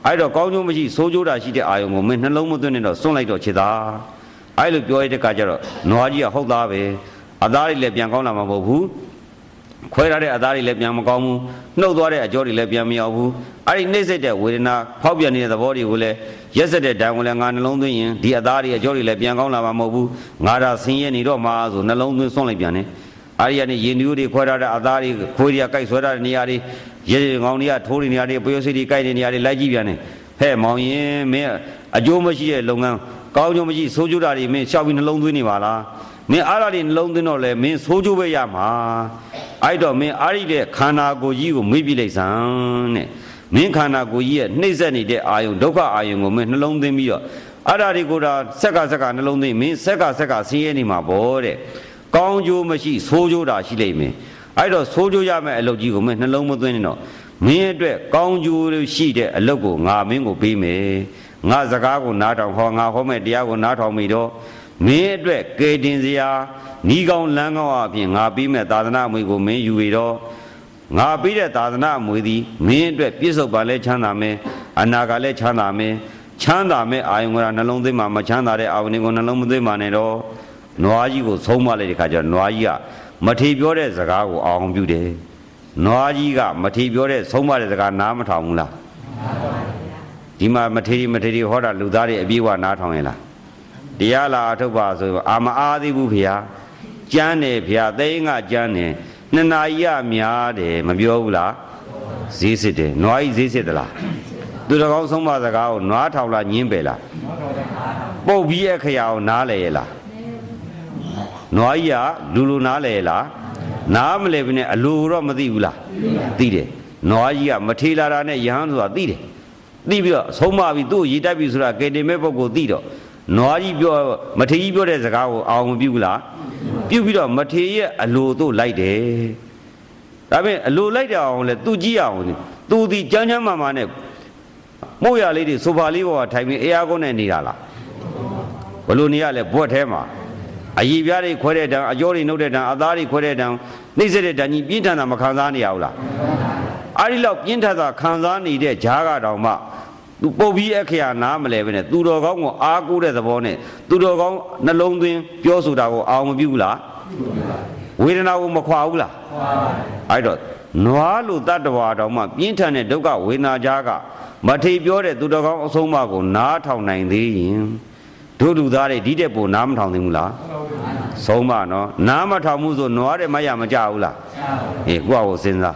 အဲ့တော့ကောင်းကျိုးမရှိဆိုးကျိုးတာရှိတဲ့အာယုံကိုမင်းနှလုံးမသွင်းနဲ့တော့စွန့်လိုက်တော့ချစ်သားအဲ့လိုပြောရတဲ့ခါကျတော့နွားကြီးကဟုတ်သားပဲအသားတွေလည်းပြန်ကောင်းလာမှာမဟုတ်ဘူးခွဲထားတဲ့အသားတွေလည်းပြန်မကောင်းဘူးနှုတ်သွားတဲ့အကြောတွေလည်းပြန်မရောက်ဘူးအဲ့ဒီနှိမ့်ဆက်တဲ့ဝေဒနာဖောက်ပြန်နေတဲ့သဘောတွေကိုလည်းရက်ဆက်တဲ့ဓာတ်ကိုလည်းငါနှလုံးသွင်းရင်ဒီအသားတွေအကြောတွေလည်းပြန်ကောင်းလာမှာမဟုတ်ဘူးငါဒါဆင်းရဲနေတော့မှဆိုနှလုံးသွင်းစွန့်လိုက်ပြန်တယ်အဲ့ဒီကနေရင်မျိုးတွေခွဲထားတဲ့အသားတွေခွေးတွေကကြိုက်ဆွဲထားတဲ့နေရာတွေရေငောင်းတွေကထိုးတဲ့နေရာတွေပျော်စီတွေကြိုက်တဲ့နေရာတွေလိုက်ကြည့်ပြန်တယ်ဟဲ့မောင်ရင်မင်းအကျိုးမရှိတဲ့လုပ်ငန်းကောင်းကျိုးမရှိဆိုးကျိုးတာတွေမင်းရှောက်ပြီးနှလုံးသွင်းနေပါလားမင်းအားရတဲ့နှလုံးသွင်းတော့လေမင်းဆိုးကျိုးပဲရမှာအဲ့တော့မင်းအားရတဲ့ခန္ဓာကိုယ်ကြီးကိုမေ့ပြလိုက်စမ်းတဲ့မင်းခန္ဓာကိုယ်ကြီးရဲ့နှိမ့်ဆက်နေတဲ့အာယုံဒုက္ခအာယုံကိုမင်းနှလုံးသွင်းပြီးတော့အဲ့ဒါတွေကိုဒါဆက်ကနှလုံးသွင်းမင်းဆက်ကဆင်းရဲနေမှာပေါ့တဲ့ကောင်းကျိုးမရှိဆိုးကျိုးတာရှိလိမ့်မယ်အဲ့တော့ဆိုးကျိုးရမယ့်အလုပ်ကြီးကိုမင်းနှလုံးမသွင်းနေတော့မင်းအတွက်ကောင်းကျိုးရှိတဲ့အလုပ်ကိုငါမင်းကိုပေးမယ်ငါစကားကိုနားထောင်ဟောငါဟောမဲ့တရားကိုနားထောင်ပြီးတော့မင်းအတွက်ကယ်တင်စရာဤကောင်းလမ်းကောင်းအပြင်ငါပြီးမဲ့သာသနာအမွေကိုမင်းယူပြီးတော့ငါပြီးတဲ့သာသနာအမွေသည်မင်းအတွက်ပြည့်စုံပါလဲချမ်းသာမယ်အနာကလည်းချမ်းသာမယ်ချမ်းသာမဲ့အာယုံကနှလုံးသွင်းမှာမချမ်းသာတဲ့အာယုံကိုနှလုံးမသွင်းပါနဲ့တော့နွားကြီးကိုဆုံးမလိုက်တဲ့ခါကျတော့နွားကြီးကမထေပြောတဲ့စကားကိုအောင်ပြုတယ်နွားကြီးကမထေပြောတဲ့ဆုံးမတဲ့စကားနားမထောင်ဘူးလားဒီမှာမထေဟောတာလူသားတွေအပြေးဝနားထောင်ရင်လားတရားလာအထုတ်ပါဆိုအာမအားသေးဘူးဖေဟာကျမ်းတယ်ဖေဟာသိန်းကကျမ်းတယ်နှစ်နာရီရများတယ်မပြောဘူးလားဈေးစစ်တယ်နွားကြီးဈေးစစ်သလားသူတော်ကောင်းဆုံးမစကားကိုနွားထောင်လားညင်းပယ်လားပုတ်ပြီးအခရာကိုနားလေရလားနွားကြီးကလူနားလေလားနားမလဲဘဲနဲ့အလိုတော့မသိဘူးလားသိတယ်နွားကြီးကမထေလာတာနဲ့ယဟန်ဆိုတာသိတယ်သိပြီးတော့ဆုံးမပြီးသူ့ရေတက်ပြီဆိုတာကေတင်မဲ့ပုဂ္ဂိုလ်သိတော့နွားကြီးပြောမထေကြီးပြောတဲ့စကားကိုအောင်မပြုဘူးလားပြုပြီးတော့မထေရဲ့အလိုတို့လိုက်တယ်ဒါပေမဲ့အလိုလိုက်တဲ့အောင်လဲသူကြည့်အောင်သူဒီကြမ်းမာနဲ့မို့ရလေးတွေဆိုဖာလေးပေါ်ကထိုင်ပြီးအေးအားကုန်းနဲ့နေတာလားဘလို့နေရလဲဘွက်ထဲမှာအည်ပြားတွေခွဲတဲ့တံအကြောတွေနှုတ်တဲ့တံအသားတွေခွဲတဲ့တံနှိမ့်ဆက်တဲ့တံကြီးပြင်းထန်တာမခံစားနေရဘူးလားအဲ့ဒီလောက်ပြင်းထန်တာခံစားနေတဲ့ဂျားကတောင်မှသူပုတ်ပြီးအခရာနားမလဲပဲနဲ့သူတော်ကောင်းကိုအားကိုးတဲ့သဘောနဲ့သူတော်ကောင်းနှလုံးသွင်းပြောဆိုတာကိုအောင်မပြုဘူးလားဝေဒနာကိုမခွာဘူးလားအဲ့တော့နွားလိုတတ္တဝါတောင်မှပြင်းထန်တဲ့ဒုက္ခဝေဒနာကြားကမထေပြောတဲ့သူတော်ကောင်းအဆုံးအမကိုနားထောင်နိုင်သေးရင်တို့လူသားတွေဒီတဲ့ပို့နားမထောင်သိဘူးလားဆုံးမနော်နားမထောင်မှုဆိုနွားတဲ့မရမကြဘူးလားအေးကိုယ့်ကိုစဉ်းစား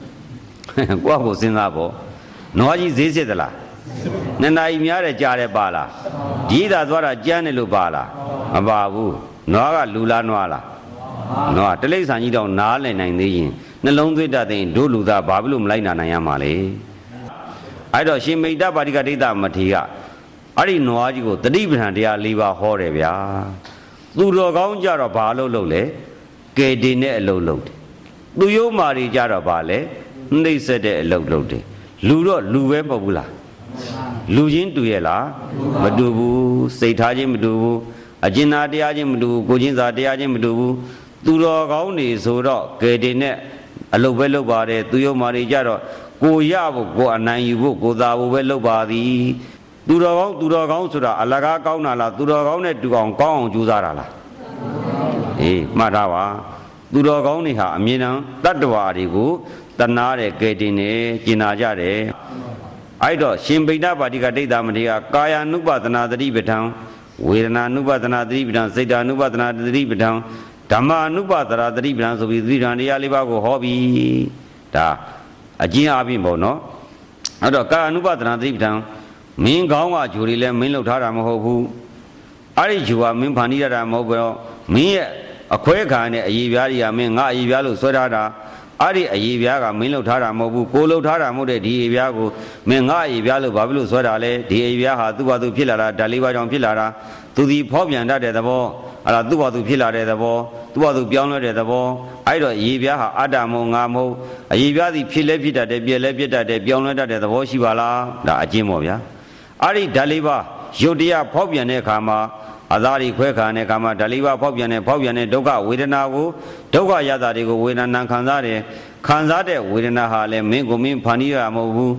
ပေါ့နွားကြီးဈေးစစ်သလားနှစ်နာရီများတယ်ကြားတယ်ပါလားဒီသာသွားတာကြမ်းတယ်လို့ပါလားမပါဘူးနွားကလူလားနွားလားနွားတလိ္ဆာကြီးတော့နားလည်နိုင်သေးရင်နှလုံးသွင်းတတ်တဲ့တို့လူသားဘာဖြစ်လို့မလိုက်နိုင်ရမှာလဲအဲ့တော့ရှင်မိတ္တပါတိကဒိဋ္ဌမထေရအဲ့ဒီနွားကြီးကိုတတိပဋ္ဌာန်တရား၄ပါးဟောတယ်ဗျာသူတော်ကောင်းကြတော့ဘာလို့လုပ်လဲကဲတင်တဲ့အလုပ်လုပ်တယ်သူယုံမာတွေကြတော့ဘာလဲနှိမ့်ဆက်တဲ့အလုပ်လုပ်တယ်လူတော့လူပဲမဟုတ်ဘူးလားလူချင်းတူရဲ့လားမတူဘူးစိတ်ထားချင်းမတူဘူးအကျဉ်းသားတရားချင်းမတူဘူးကိုချင်းစာတရားချင်းမတူဘူးသူတော်ကောင်းနေဆိုတော့ကဲတင်တဲ့အလုပ်ပဲလုပ်ပါတယ်သူယုံမာတွေကြတော့ကိုရဖို့ကိုအနိုင်ယူဖို့ကိုသာဖို့ပဲလုပ်ပါသည်သူတော်ကောင်းဆိုတာအလကားကောင်းတာလားသူတော်ကောင်းနဲ့တူအောင်ကောင်းအောင်ကြိုးစားတာလားအေးမှတ်ထားပါသူတော်ကောင်းတွေဟာအမြဲတမ်းတတ္တဝါတွေကိုတနာတယ်ကဲတင်တယ်ကျင်နာကြတယ်အဲ့တော့ရှင်ဗိဒ္ဓပါတိကဒိဋ္ဌမထေရကာယ ानु ပါဒနာသတိပဋ္ဌာန်ဝေဒနာ ानु ပါဒနာသတိပဋ္ဌာန်စိတ် ानु ပါဒနာသတိပဋ္ဌာန်ဓမ္မ ानु ပါဒနာသတိပဋ္ဌာန်ဆိုပြီးသတိပဋ္ဌာန်တရား၄ပါးကိုဟောပြီးဒါအကျဉ်းအားဖြင့်ပေါ့နော်အဲ့တော့ကာယ ानु ပါဒနာသတိပဋ္ဌာန်မင်းကောင်းကဂျူတွေလည်းမင်းလှုပ်ထားတာမဟုတ်ဘူးအဲ့ဒီဂျူကမင်းဖန်တီးရတာမဟုတ်ဘူးတော့မင်းရဲ့အခွဲခံတဲ့အည်ပြားတွေကမင်းငါအည်ပြားလို့ဆွဲထားတာအဲ့ဒီအည်ပြားကမင်းလှုပ်ထားတာမဟုတ်ဘူးကိုလှုပ်ထားတာမဟုတ်တဲ့ဒီအည်ပြားကိုမင်းငါအည်ပြားလို့ဘာဖြစ်လို့ဆွဲတာလဲဒီအည်ပြားဟာသူ့ဘာသူဖြစ်လာတာဓာတ်လေးပါးကြောင့်ဖြစ်လာတာသူဒီဖောက်ပြန်တတ်တဲ့သဘောအဲ့ဒါသူ့ဘာသူဖြစ်လာတဲ့သဘောသူ့ဘာသူပြောင်းလဲတဲ့သဘောအဲ့တော့အည်ပြားဟာအတ္တမဟုတ်ငါမဟုတ်အည်ပြားသည်ဖြစ်လဲဖြစ်တတ်တယ်ပြည့်လဲပြည့်တတ်တယ်ပြောင်းလဲတတ်တဲ့သဘောရှိပါလားဒါအကျဉ်းပေါ့ဗျာအဲ့ဒီဓာတ်လေးပါးရုပ်တရားဖောက်ပြန်တဲ့အခါမှာအသာတွေခွဲခံတဲ့အခါမှာဓာတ်လေးပါးဖောက်ပြန်တဲ့ဒုက္ခဝေဒနာကိုဒုက္ခရတာတွေကိုဝေဒနာခံစားတယ်ခံစားတဲ့ဝေဒနာဟာလည်းမင်းကိုမင်းဖန်တီးရမှာမဟုတ်ဘူးဒ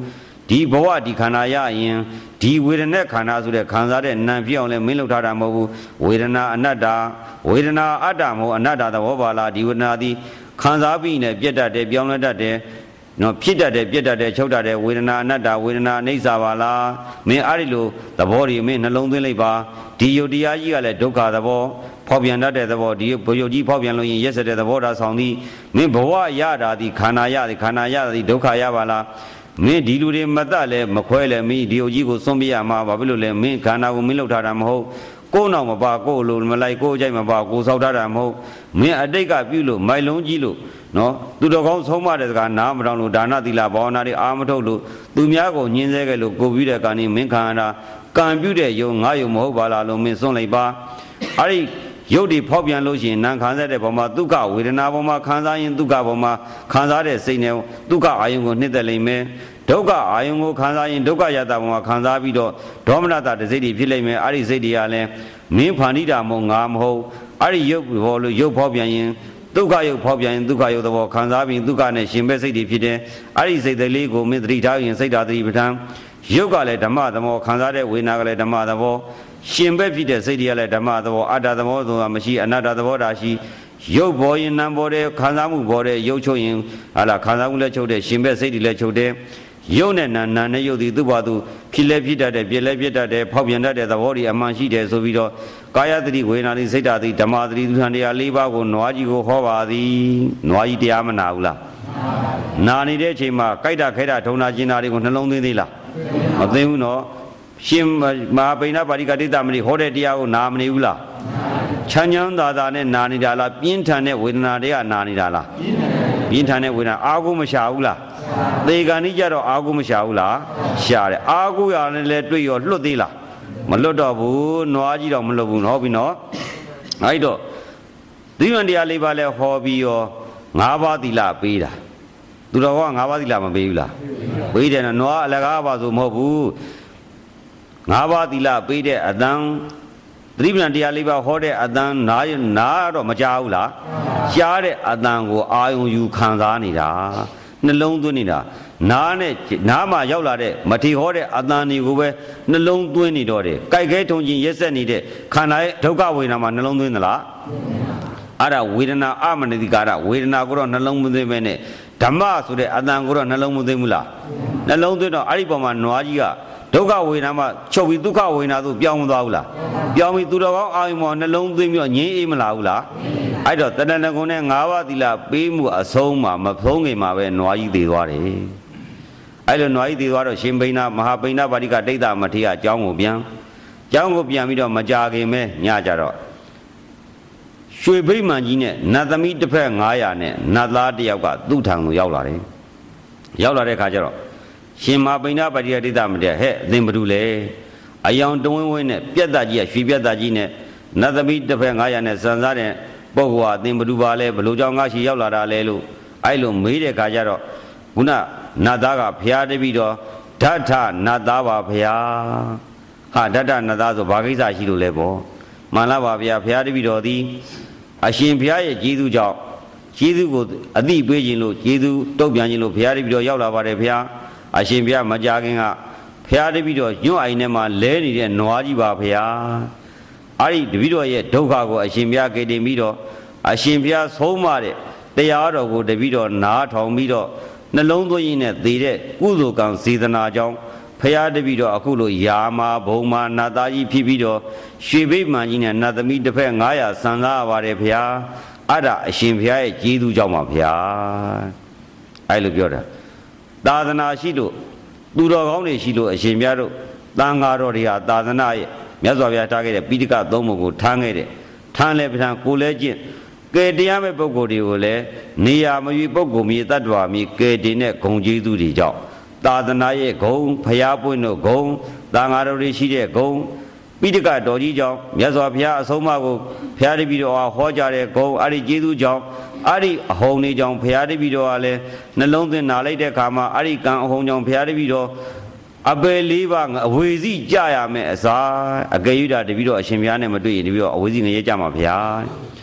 ဒီဘဝဒီခန္ဓာရရင်ဒီဝေဒနာခန္ဓာဆိုတဲ့ခံစားတဲ့နာမ်ဖြစ်အောင်လဲမင်းလောက်ထားတာမဟုတ်ဘူးဝေဒနာအနတ္တဝေဒနာအတ္တမဟုတ်အနတ္တသဘောပါလားဒီဝေဒနာသည်ခံစားပြီးနေပြတ်တတ်တယ်ပြောင်းလဲတတ်တယ်နော်ဖြစ်တတ်တယ်ပြတ်တတ်တယ်ချုပ်တတ်တယ်ဝေဒနာအနတ္တဝေဒနာအိဋ္ဌာပါလားမင်းအဲ့ဒီလိုသဘောတွေမင်းနှလုံးသွင်းလိုက်ပါဒီယုတ်တရားကြီးကလည်းဒုက္ခသဘောဖောက်ပြန်တတ်တဲ့သဘောဒီယုတ်ကြီးဖောက်ပြန်လို့ရင်ရက်စတဲ့သဘောဒါဆောင်သည်မင်းဘဝရတာဒီခန္ဓာရသည်ခန္ဓာရသည်ဒုက္ခရပါလားမင်းဒီလူတွေမတတ်လဲမခွဲလဲမင်းဒီယုတ်ကြီးကိုစွန့်ပြရမှာဘာဖြစ်လို့လဲမင်းခန္ဓာကိုမင်းလောက်ထားတာမဟုတ်ကိုယ်နောက်မပါကိုယ်လိုမလိုက်ကိုယ်ကြိုက်မပါကိုယ်ဆောက်ထားတာမဟုတ်မင်းအတိတ်ကပြုလို့မိုင်လုံးကြီးလို့နော်သူတော်ကောင်းဆုံးမတဲ့စကားနားမတောင်းလို့ဒါနသီလဘာဝနာတွေအာမထုတ်လို့သူများကိုညှင်းဆဲခဲ့လို့ကိုပြီးတဲ့ကာနေမင်းခန္ဓာကံပြုတဲ့ယုံငါယုံမဟုတ်ပါလားလို့မင်းစွန့်လိုက်ပါအဲ့ဒီရုပ်တွေဖောက်ပြန်လို့ရှိရင်နာခံစားတဲ့ပုံမှာဒုက္ခဝေဒနာပုံမှာခံစားရင်ဒုက္ခပုံမှာခံစားတဲ့စိတ်နဲ့ဒုက္ခအာယုံကိုနှစ်သက်လိမ့်မယ်ဒုက္ခအာယုံကိုခံစားရင်ဒုက္ခယတပုံမှာခံစားပြီးတော့ဒေါမနတတစိတ်တွေဖြစ်လိမ့်မယ်အဲ့ဒီစိတ်တွေကလည်းမင်းဖန်တီးတာမဟုတ်ငါမဟုတ်အဲ့ဒီရုပ်ဘောလို့ရုပ်ဖောက်ပြန်ရင်ဒုက္ခရုပ်ဖောက်ပြန်ရင်ဒုက္ခရုပ်သဘောခံစားပြီးဒုက္ခနဲ့ရှင်ပဲစိတ်တွေဖြစ်တယ်အဲ့ဒီစိတ်လေးကိုမင်းသတိထားရင်စိတ်ဓာတ်သတိပဋ္ဌာန်ရုပ်ကလည်းဓမ္မသဘောခံစားတဲ့ဝေဒနာကလည်းဓမ္မသဘောရှင်ပဲဖြစ်တဲ့စိတ်တွေကလည်းဓမ္မသဘောအတ္တသဘောဆိုတာမရှိအနတ္တသဘောတာရှိရုပ်ပေါ်ရင်နာမ်ပေါ်တဲ့ခံစားမှုပေါ်တဲ့ရုပ်ချုပ်ရင်ဟာလားခံစားမှုလည်းချုပ်တဲ့ရှင်ပဲစိတ်တွေလည်းချုပ်တဲ့ရုပ်နဲ့နာနဲ့ရုပ်ဒီသူ့ဘာသူဖြစ်လဲဖြစ်တတ်တယ်ပြည့်လဲပြည့်တတ်တယ်ဖောက်ပြန်တတ်တဲ့သဘောတွေအမှန်ရှိတယ်ဆိုပြီးတော့ကာယတတိဝေဒနာတိစိတ်ဓာတိဓမ္မတတိသူထံတရား၄ပါးကိုနွားကြီးကိုဟောပါသည်နွားကြီးတရားမနာဘူးလားနာနေတဲ့အချိန်မှာကြိုက်တာခဲတာထုံနာကျင်တာတွေကိုနှလုံးသွင်းသေးလားမသိဘူးနော်ရှင်မဟာပိဏပါရိကတိတမဏိဟောတဲ့တရားကိုနာမနေဘူးလားချမ်းချမ်းသာသာနဲ့နာနေတာလားပြင်းထန်တဲ့ဝေဒနာတွေကနာနေတာလားပြင်းထန်တဲ့ဝေဒနာအာဟုမရှာဘူးလားသေကံကြီးကြတော့အာဟုမရှာဘူးလားရှာတယ်အာဟုရနဲ့လည်းတွေ့ရောလွတ်သေးလားမလွတ်တော့ဘူးနွားကြီးတော့မလွတ်ဘူးဟုတ်ပြီနော်အဲ့တော့သီလတရား၄ပါးလဲဟောပြီးရော၅ပါးသီလပေးတာသူတော်က၅ပါးသီလမပေးဘူးလားပေးတယ်နော်နွားအလကားပါဆိုမဟုတ်ဘူး၅ပါးသီလပေးတဲ့အတန်းသတိပ္ပံတရား၄ပါးဟောတဲ့အတန်းနာတော့မကြားဘူးလားကြားတဲ့အတန်းကိုအာယုံယူခံစားနေတာနှလုံးသွင်းနေတာနားနဲ့နားမှာရောက်လာတဲ့မထေဟောတဲ့အတန်းတွေကိုပဲနှလုံးသွင်းနေတော့တယ်ကြိုက်ခဲထုံချင်းရက်ဆက်နေတဲ့ခန္ဓာရဲ့ဒုက္ခဝေဒနာမှာနှလုံးသွင်းသလားအဲ့ဒါဝေဒနာအမနတိကာရဝေဒနာကိုတော့နှလုံးမသွင်းပဲနဲ့ဓမ္မဆိုတဲ့အတန်ကိုတော့နှလုံးမသွင်းဘူးလားနှလုံးသွင်းတော့အဲ့ဒီပုံမှာနွားကြီးကဒုက္ခဝေဒနာမှာချုပ်ပြီးဒုက္ခဝေဒနာသို့ပြောင်းမသွားဘူးလားပြောင်းပြီးသူတော်ကောင်းအာယုံမှာနှလုံးသွင်းပြီးတော့ငြင်းအေးမလာဘူးလားအဲ့တော့တဏ္ဍနကုံနဲ့၅ပါးသီလပေးမှုအဆုံးမှာမဖုံးခင်မှာပဲနွားကြီးသေသွားတယ်အဲ့လိုနွားကြီးသေသွားတော့ရှင်ဘိနာမဟာဘိနာပါရိကဒိဋ္ဌမထေရအကြောင်းကိုပြန်ပြီးတော့မကြခင်ပဲညကြတော့ရွှေဘိမှန်ကြီးနဲ့နတ်သမီးတစ်ဖက်900နဲ့နတ်သားတစ်ယောက်ကသူ့ထံကိုရောက်လာတယ်ရောက်လာတဲ့ခါကျတော့ရှင်မပိဏပါတိယဒိဋ္ဌမတေဟဲ့အသင်ဘ누구လဲအယောင်တဝင်းဝင်းနဲ့ပြက်သားကြီးကရွှေပြက်သားကြီးနဲ့နတ်သမီးတစ်ဖက်900နဲ့စံစားတဲ့ပုဂ္ဂိုလ်ဟာအသင်ဘ누구ပါလဲဘလို့ကြောင့်ငါရှိရောက်လာတာလဲလို့အဲ့လိုမေးတဲ့ခါကျတော့ခုနနတ်သားကဖျားတပြီးတော့ဓဋ္ဌနတ်သားပါဖျားဟာဓဋ္ဌနတ်သားဆိုဘာကိစ္စရှိလို့လဲပေါ့မှန်လားပါဗျာဖျားတပြီးတော့သည်အရှင်ဘုရားရဲ့ကျေးဇူးကြောင့်ကျေးဇူးကိုအသိပေးခြင်းလို့ကျေးဇူးတုတ်ပြန်ခြင်းလို့ဘုရားတပည့်တော်ရောက်လာပါတယ်ဘုရားအရှင်ဘုရားမကြခင်ကဘုရားတပည့်တော်ညွန့်အိမ်ထဲမှာလဲနေတဲ့နွားကြီးပါဘုရားအဲ့ဒီတပည့်တော်ရဲ့ဒုက္ခကိုအရှင်ဘုရားကယ်တင်ပြီးတော့အရှင်ဘုရားဆုံးမတဲ့တရားတော်ကိုတပည့်တော်နားထောင်ပြီးတော့နှလုံးသွင်းရင်းနဲ့သေတဲ့ကုသိုလ်ကံစေတနာကြောင့်ဖရာတပည့်တော်အခုလိုယာမာဘုံမာနတ်သားကြီးဖြစ်ပြီးတော့ရွှေဘိမှန်ကြီးနဲ့နတ်သမီးတစ်ဖက်900ဆန်သားရပါတယ်ဖရာအဲ့ဒါအရှင်ဖရာရဲ့ကျေးဇူးကြောင့်ပါဖရာအဲ့လိုပြောတာသာသနာရှိလို့သူတော်ကောင်းတွေရှိလို့အရှင်ဘုရားတို့သံဃာတော်တွေဟာသာသနာရဲ့မြတ်စွာဘုရားထားခဲ့တဲ့ပိဋကသုံးပုံကိုထမ်းခဲ့တဲ့ထမ်းလဲပထံကိုလဲကျင့်ကဲတရားမဲ့ပုဂ္ဂိုလ်တွေကိုလည်းနေရာမရွေပုဂ္ဂိုလ်မြေတ attva မြေကဲတင်တဲ့ဂုံကျေးဇူးတွေကြောင့်သာသနာရဲ့ဂုံဖရာပွင့်တို့ဂုံသံဃာတော်တွေရှိတဲ့ဂုံပိဋကတော်ကြီးကြောင့်မြတ်စွာဘုရားအဆုံးအမကိုဘုရားတပည့်တော်ဟောကြားတဲ့ဂုံအဲ့ဒီကျေးဇူးကြောင့်အဲ့ဒီအဟုန်လေးကြောင့်ဘုရားတပည့်တော်ကလည်းနှလုံးသွင်းနာလိုက်တဲ့အခါမှာအဲ့ဒီကံအဟုန်ကြောင့်ဘုရားတပည့်တော်အပယ်လေးပါးအဝေစီကြရမယ်အစာအကယ်၍တပည့်တော်အရှင်ဘုရားနဲ့မတွေ့ရင်တပည့်တော်အဝေစီငရဲကြမှာဘုရား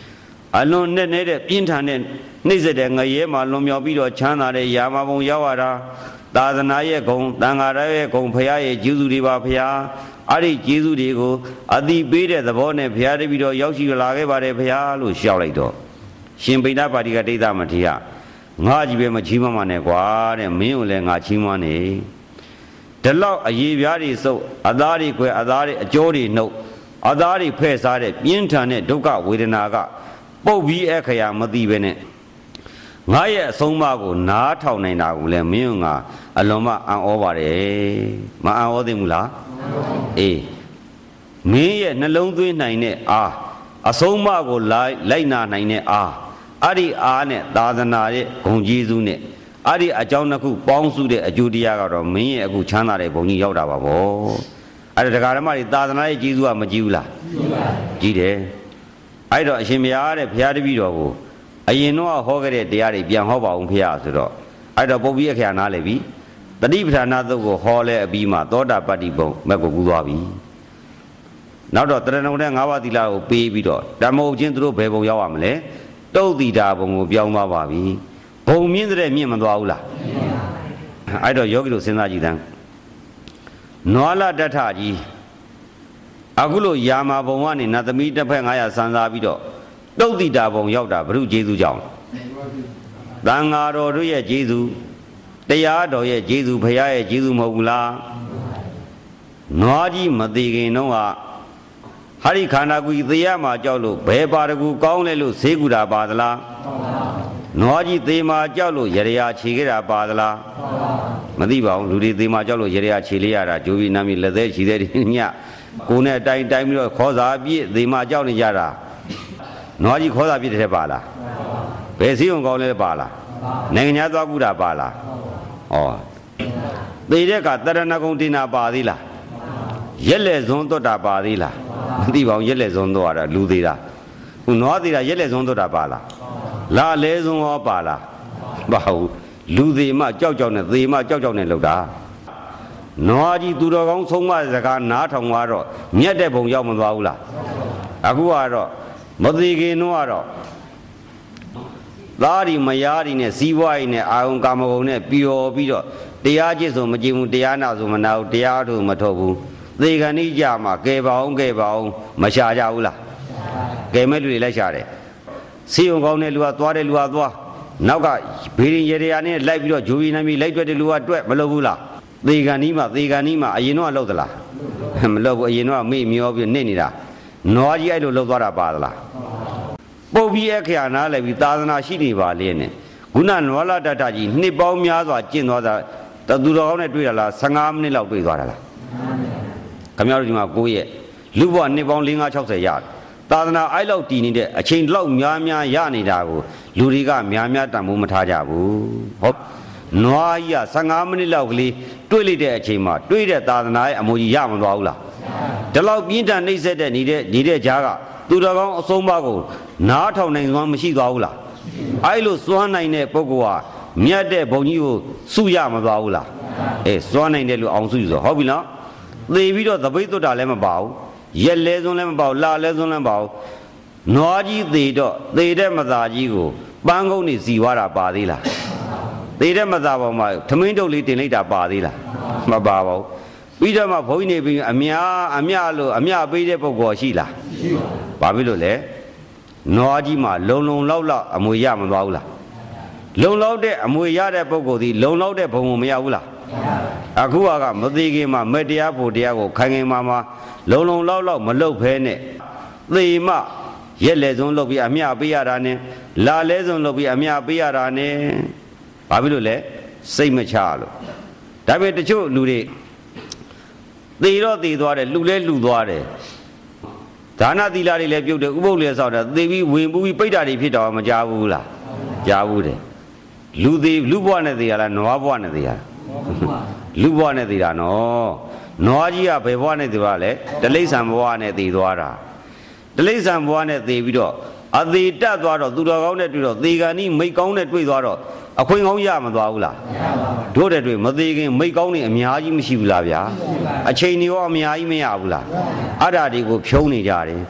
alone netted internet nizet nga yema lomyo bido chana de yamabon yawara Tadanaye gong Tangaraye gong Paya Juzu Riva Pia Ari Jizu Digo Adi Bede the Bone Pia Video Yoshi Lage Bade Pia Lu Shalito Shimpina Padika Dita Matia Ngajibe Machima Manegua and Mule Ngachimane The law a yeari so Adari que Adari Jodi no Adari Pesare Internet Duka with Naga Bobi Ekaya Madi Bene Ngaya Somago Nata Nainagule Munga Aloma and over Ma Odimula Eh Me Nalondu Nine A Somago Laina Nine Adi Ane Dadanare Gonjizune Adi Ajanaku Bonsu de Judia or me a good chana Boni Yoda Babo Adi the Garamari Dadanai Jizua Majula Jide I don't Shimiare Piadivido I know a hogger diary beyond Hoba on Piazzo. I don't believe I can alibi. The deep another go hole a bima, Doda Badibo, Magoguabi. Now, Doctor Awadila, baby dot, Damo Gentro Bebo Yawamle, Dodi Dabon of Yama Babi, Bomindre Mimandaula. I don't yogi to Senajidan. Noala Dataji Agulo Yama Bomani, not the meter Pangaya San Davido. Dodi Dabon Yoda, Bru Jesu John. Dangaro Ruya Jesu, Tayado Ye Jesu Paya Jesu Mogula Noaji Madigi Noa Hari Kanagui the Yama Jolo, Bebaragu Kaunelu, Segura Badala Noaji Dema Jolo, Yeria Chigira Badala Madiba, Ludi Dema Jolo, Yeria Chilia, Jovi Nami Lade, Chidia, Kuna time Cosa Bi, Dema Jolo Yara. Noji Koda Bit Bala. Pesion Gole Bala. Nangata Buddha Bala. Oh. They got Taranagontina Badila. Yelle Zondo da Badila. Diva Yelle Zondo ara Ludira. Unodira Yelle Zondo da Bala. La Lezon or Bala. Bahu. Ludima Jojon, the Ma Jojon and Luda. Noji Duragon Soma Zagan Natamaro. Miedebon Yamandaula. Aguaro. Madigi Noaro Lari Mayari, Siwa in Aun Gamone, Pio Bido, Diagis of Majimu Diana Zumanau, Diadu Matobu, the Ganijama, gave on Mashajaula, Gamelu Lashare. See you go Nelua, Tuare Luadua, Naga, Pirin Yeriani, Labio, Juvinami, later the Lua, Malovula, the Ganima, you know, Lodala. Love, you know, me of your Nenida. No, I don't love Barabala. Bobby Ekiana, with Tadana Shini Valene. Gunan Wala Dataji, Nibom Yaza, Chinoda, the Durone Twila, Sangam Nila Vigara. Kamarima Goye, Luba Nibon Linga Chose Yard. Tadana I love Tini, a chain low Miamia Yani Dago, Luriga Miamia Tamumatajabu. Hop. Noaya, Sangamani lovely, Twilly de Chima, Twilly Tadana, Amoy Yamala. The law Binta needed Jaga, Duragon Somago, not on one machine gaula. I lose Swana in a Pogoa, Miade Boniu, Suyama gaula. A Swana in the Onsuzo, Hobina. The video the Vito da Lemabao, Yel Lezon Lemabao, La Lezon Lemabao, Noaji the Demadajigo, Bango ni Ziwara Badila. The Demadava, Tomato Litinita Badila, Mabavo. We don't have Pony, Amia, Bede Pogoshila. Babylole, Noajima, Lone Lola, Amuyam Laula. Lone Laude, Amuyada Pogo, the Lone Laude Pomuyaula. Aguaga, Madigima, Media Podiago, Kangi Mama, Lone Lola, Malo Pene. The Ma, Yelezon Lobi Amia Biarane, La Lezon Lobi Amia Biarane. Babylole, same Machalo. David the Chu, Ludi. They wrote the Dware, Lule Ludware. Tana di Lari Lebu, the Ubolias out of the we paid a repeat of Majavula. Javude. Ludi, Lubuana the Ala, Noabuana the Ala. Lubuana the Ano. Noagia, Pevane the Vale, the Laysam one at the Dwara. The Laysam one at the Vido. At the Tadwara, Dudagonet, the Gani, make on it with Dwara. A queen on Yamadwala. Do that with Madigi, make only a Miaji Mishilavia. A chain you are Miai Miavula. Adadi go Pioni Jari.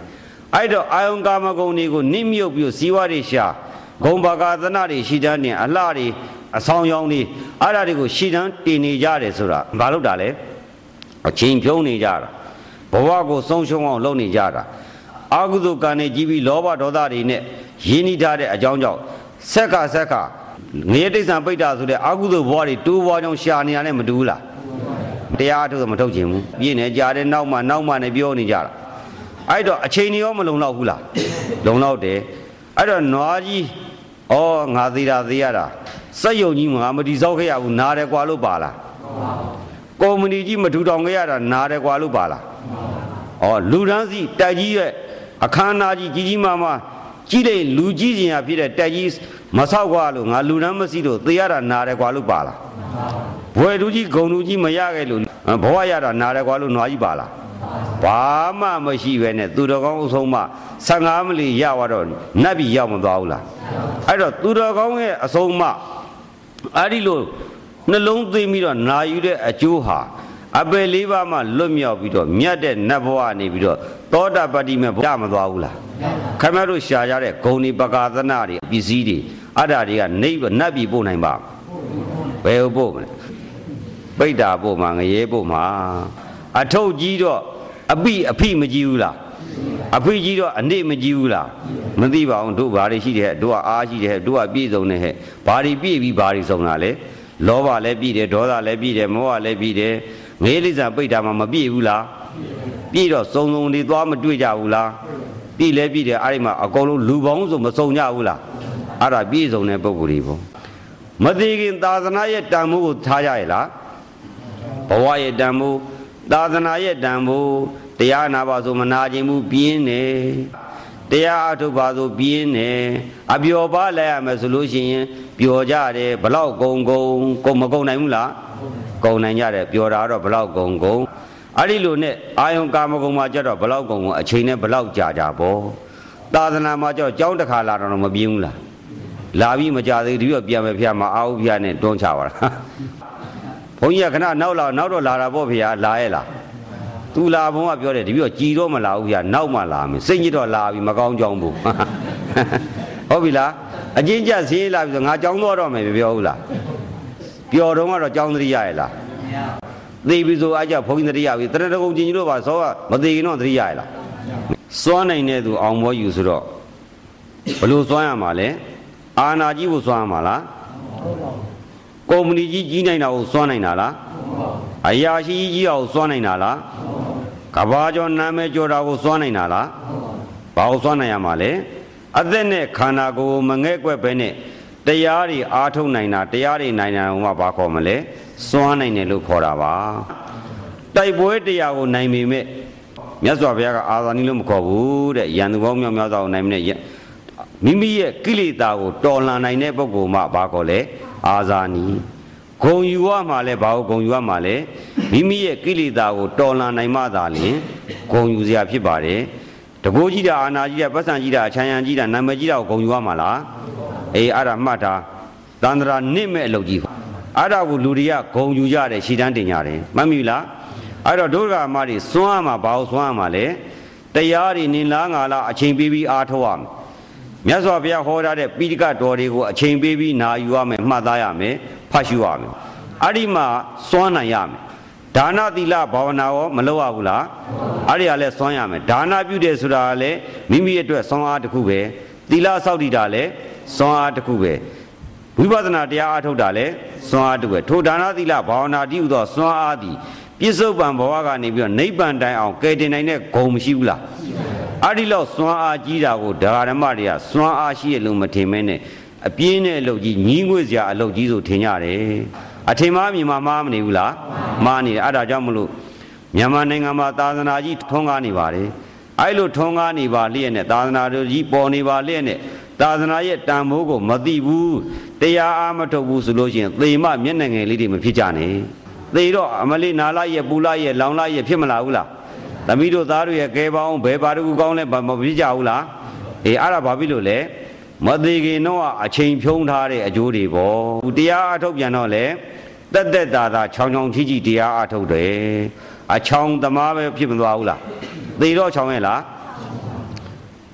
အဲ့တော့အာယုံကာမဂုဏ်တွေကိုနစ်မြုပ်ပြီးဇီဝတွေရှာဂုံဘာကာသနာတွေရှိတန်းနေအလှတွေအဆောင်ရောင်တွေအဲ့ဒါတွေကိုရှိတန်းတင်နေကြတယ်ဆိုတာဘာလို့တာလဲအချိန်ဖြုံးနေကြတာဘဝကိုဆုံးရှုံးအောင်လုပ်နေကြတာအာဟုသုကံနဲ့ကြီးပြီးလောဘဒေါသတွေနဲ့ရင်းနှီးထားတဲ့အကြောင်းကြောင့်ဆက်ကငရေတိစ္ဆာပိဋ္ဌာဆိုတဲ့အာဟုသုဘဝတွေတိုးဘဝကြောင့်ရှာနေရတဲ့မတူဘူးလားတရားအထုမထုတ်ချင်ဘူးပြည့်နေကြတဲ့နောက်မှနဲ့ပြောနေကြတာအဲ့တော့အချိန်ရောမလုံလောက်ဘူးလားလုံလောက်တယ်အဲ့တော့နွားကြီးဩငါသေးရတာစက်ယုံကြီးငါမတီဆောက်ခဲ့ရဘူးနားတယ်ကွာလို့ပါလားကုမ္ပဏီကြီးမထူထောင်ခဲ့ရတာနားတယ်ကွာလို့ပါလားဩလူတန်းစီတိုက်ကြီးရဲ့အခမ်းအနားကြီးကြီးမားမားကြီးတဲ့လူကြီးစင်ရဖြစ်တဲ့တိုက်ကြီးမဆောက်ကွာလို့ငါလူတန်းမစီလို့သေရတာနားတယ်ကွာလို့ပါလားဘွယ်လူကြီးဂုံလူကြီးမရခဲ့လို့ဘဝရတာနားတယ်ကွာလို့နွားကြီးပါလားဘာမှမရှိပဲနဲ့သူတော်ကောင်းအဆုံးမှ15မိနစ်ရသွားတော့နတ်ပြည်ရောက်မသွားဘူးလားအဲ့တော့သူတော်ကောင်းရဲ့အဆုံးမှအဲ့ဒီလိုနှလုံးသွင်းပြီးတော့နာယူတဲ့အကျိုးဟာအပယ်လေးပါးမှလွတ်မြောက်ပြီးတော့မြတ်တဲ့နတ်ဘဝနေပြီးတော့သောတာပတ္တိမေဘုရားမသွားဘူးလားခင်ဗျားတို့ရှာကြတဲ့ဂုံဒီပကာသနာတွေပစ္စည်းတွေအဲ့ဒါတွေကနေပြီးနတ်ပြည်ပို့နိုင်ပါဘယ်ကိုပို့မလဲပိဋ္ဌာပို့မှာငရေပို့မှာအထုတ်ကြီးတော့အဖိမကြည့်ဘူးလားအဖိကြီးတော့အနစ်မကြည့်ဘူးလားမသိပါဘူးတို့ဘာတွေရှိတယ်တို့ကအားရှိတယ်တို့ကပြည့်စုံတယ်ဟဲ့ဘာတွေပြည့်ပြီးဘာတွေစုံတာလဲလောဘလည်းပြည့်တယ်ဒေါသလည်းပြည့်တယ်မောဟလည်းပြည့်တယ်ငရေလိစ္ဆာပိဋ္ဌာမှာမပြည့်ဘူးလားပြည့်တော့စုံတွေသွားမတွေ့ကြဘူးလားပြည့်လည်းပြည့်တယ်အဲ့ဒီမှာအကုန်လုံးလူပေါင်းစုံမစုံကြဘူးလားအဲ့ဒါပြည့်စုံတဲ့ပုဂ္ဂိုလ်တွေပေါ့မသိခင်သာသနာရဲ့တန်ဖိုးကိုထားကြရဲ့လားဘဝရဲ့တန်ဖိုးသာသနာရဲ့တန်ဖိုးတရားနာပါဆိုမနာခြင်းဘူးပြင်းတယ်တရားအထုတ်ပါဆိုပြင်းတယ်အပျော်ပါလိုက်ရမယ်ဆိုလို့ရှိရင်ပျော်ကြတယ်ဘလောက်ကုံမကုံနိုင်ဘူးလားကုံနိုင်ကြတယ်ပျော်တာတော့ဘလောက်ကုံအဲ့ဒီလိုနဲ့အာယုံကာမဂုဏ်မှာကြတော့ဘလောက်ကုံအချိန်နဲ့ဘလောက်ကြာပေါ့သာသနာမှာကြတော့ကြောင်းတစ်ခါလာတော့မပြင်းဘူးလားလာပြီးမကြသေးဒီတော့ပြန်မယ်ဖျားမှာအာဟုဖျားနဲ့တွန်းချပါလားဘုန်းကြီးကခဏနောက်တော့လာတာပေါ့ဖျားလာရဲ့လားသူလာဘုံကပြောတယ်ဒီပြီးတော့ကြည်တော့မလာဘူးဖျားနောက်မှလာမယ်စိတ်ညစ်တော့လာပြီမကောင်းကြောင်းဘူးဟုတ်ပြီလားအချင်းကျဈေးလာပြီဆိုငါကြောင်းတော့မယ်ပြောဘူးလားပျော်တော့ကတော့ကြောင်းသတိရရဲ့လားသိပြီဆိုအကြဘုန်းကြီးသတိရပြီတရတကုံကျင်ကြီးတို့ပါစောကမသိရင်တော့သတိရရဲ့လားစွမ်းနိုင်တဲ့သူအောင်မောယူဆိုတော့ဘလို့စွမ်းရမှာလဲအာနာကြီးကိုစွမ်းရမှာလားကုမ္ပဏီကြီးနိုင်တာကိုစွမ်းနိုင်တာလားအရာရှိကြီးအောင်စွမ်းနိုင်တာလားကဘာကျော်နာမည်ကျော်တာကိုစွမ်းနိုင်တာလားဘာကိုစွမ်းနိုင်ရမှာလဲအသက်နဲ့ခန္ဓာကိုယ်မငဲ့ကွက်ပဲနဲ့တရားတွေအားထုတ်နိုင်တာတရားတွေနိုင်တာကဘာခေါ်မလဲစွမ်းနိုင်တယ်လို့ခေါ်တာပါတိုက်ပွဲတရားကိုနိုင်ပေမဲ့မြတ်စွာဘုရားကအာဇာနည်လို့မခေါ်ဘူးတဲ့ရန်သူပေါင်းများစွာကိုနိုင်တဲ့မိမိရဲ့ကိလေသာကိုတော်လှန်နိုင်တဲ့ပုဂ္ဂိုလ်မှဘာခေါ်လဲအာဇာနည်ဂုံယူရမှာလဲဘာကိုဂုံယူရမှာလဲမိမိရဲ့ကိလေသာကိုတော်လှန်နိုင်မှသာလျှင်ဂုံယူစရာဖြစ်ပါတယ်တကိုးကြီးတာအာနာကြီးတာပတ်စံကြီးတာအချမ်းရံကြီးတာနာမည်ကြီးတာကိုဂုံယူရမှာလားအေးအဲ့ဒါမှတ်တာတန္တရာနစ်မဲ့အလုပ်ကြီးအဲ့ဒါကိုလူတွေကဂုံယူကြတယ်ရှည်တန်းတင်ကြတယ်မှတ်မိလားအဲ့တော့ဒုက္ခမတွေစွမ်းရမှာဘာကိုစွမ်းရမှာလဲတရားတွေနင်လားငါလားအချိန်ပေးပြီးအားထုတ်ရမယ်မြတ်စွာဘုရားဟောထားတဲ့ပိဋကတော်တွေကိုအချိန်ပေးပြီးနာယူရမယ်မှတ်သားရမယ်ဖတ်ရှုရမယ်အဲ့ဒီမှာစွမ်းနိုင်ရမယ်ဒါနသီလဘာဝနာရောမလုပ်ရဘူးလားအဲ့ဒီကလည်းစွမ်းရမယ်ဒါနပြုတယ်ဆိုတာကလည်းမိမိအတွက်စွမ်းအားတစ်ခုပဲသီလစောင့်တည်တာလည်းစွမ်းအားတစ်ခုပဲဝိပဿနာတရားအားထုတ်တာလည်းစွမ်းအားတစ်ခုပဲထိုဒါနသီလဘာဝနာတည်ဟူသောစွမ်းအားသည်ပြစ္ဆုတ်ပံဘဝကနေပြီးတော့နိဗ္ဗာန်တိုင်အောင်ကယ်တင်နိုင်တဲ့ဂုဏ်မရှိဘူးလားအဲ့ဒီလောက်စွမ်းအားကြီးတာကိုဒကာဓမ္မတွေကစွမ်းအားရှိရလို့မထင်မဲနဲ့အပြင်းနဲ့အလုပ်ကြီးညီးငွေ့စရာအလုပ်ကြီးဆိုထင်ကြတယ်အထင်မှားမြင်မှာမှားမနေဘူးလားမှားနေတယ်အဲ့ဒါကြောင့်မလို့မြန်မာနိုင်ငံမှာသာသနာကြီးထွန်းကားနေပါတယ်အဲ့လိုထွန်းကားနေပါလျက်နဲ့သာသနာတော်ကြီးပေါ်နေပါလျက်နဲ့သာသနာရဲ့တန်ဖိုးကိုမသိဘူးတရားအားမထုတ်ဘူးဆိုလို့ရှိရင်သေမမျက်နှာငယ်လေးတွေမဖြစ်ကြနဲ့သေတော့အမလေးနာလိုက်ရဲ့ပူလိုက်ရဲ့လောင်လိုက်ရဲ့ဖြစ်မလာဘူးလားသမီးတို့သားတို့ရဲ့ကဲပေါင်းဘယ်ပါတကူကောင်းလဲမဖြစ်ကြဘူးလားအေးအဲ့ဒါဘာဖြစ်လို့လဲမသေးခင်တော့အချိန်ဖြုံးထားတဲ့အကျိုးတွေပေါ့တရားအထုတ်ပြန်တော့လေတက်တာချောင်းချီတရားအထုတ်တယ်အချောင်းသမားပဲဖြစ်မသွားဘူးလားသေတော့ချောင်းရဲ့လား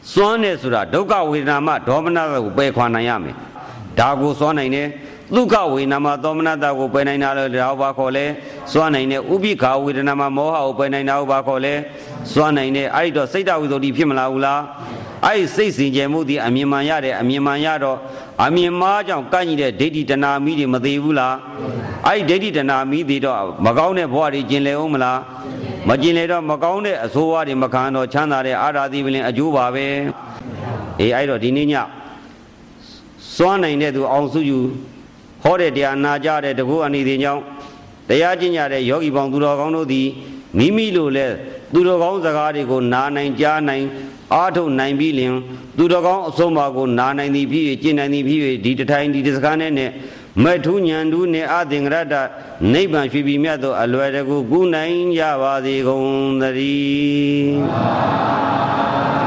စွမ်းတယ်ဆိုတာဒုက္ခဝေဒနာမှဒေါမနတာကိုပယ်ခွာနိုင်ရမယ်ဒါကိုစွမ်းနိုင်တယ်ဒုက္ခဝေဒနာမှာသောမနတာကိုပယ်နိုင်တာလည်းဒါဘာခေါ်လဲစွမ်းနိုင်တယ်ဥပိ္ပခာဝေဒနာမှာမောဟကိုပယ်နိုင်တာကိုဘာခေါ်လဲစွမ်းနိုင်တယ်အဲ့ဒီတော့စိတ်တဝိသုဒ္ဓိဖြစ်မလားဘူးလားအဲ့ဒီစိတ်စင်ကြယ်မှုဒီအမြင်မှန်ရတယ်အမြင်မှန်ရတော့အမြင်မှားကြောင့်ကန့်ညီတဲ့ဒိဋ္ဌိတဏှာမိတွေမသေးဘူးလားအဲ့ဒီဒိဋ္ဌိတဏှာမိသေးတော့မကောင်းတဲ့ဘဝတွေကျင်လည်အောင်မလားမကျင်လည်တော့မကောင်းတဲ့အဆိုးဝါးတွေမခံတော့ချမ်းသာတဲ့အာရာတိပလင်အကျိုးပါပဲအေးအဲ့တော့ဒီနေ့ညစွမ်းနိုင်တဲ့သူအောင်စုယူဟောတဲ့တရားနာကြတဲ့တကူအနိသေကြောင့်တရားကျင့်ကြတဲ့ယောဂီပေါင်းသူတော်ကောင်းတို့သည်မိမိလိုလဲသူတော်ကောင်းစကားတွေကိုနာနိုင်ကြားနိုင်အားထုတ်နိုင်ပြီးလင်သူတော်ကောင်းအဆုံးအမကိုနာနိုင်သည်ဖြစ်၍ကျင့်နိုင်သည်ဖြစ်၍ဒီတထိုင်ဒီစကားနဲ့မဲ့ထူးညံထူးနဲ့အသင်္ကရတနိဗ္ဗာန်ရွှေပြည်မြတ်သောအလွယ်တကူကူနိုင်ကြပါစေကုန်သတည်း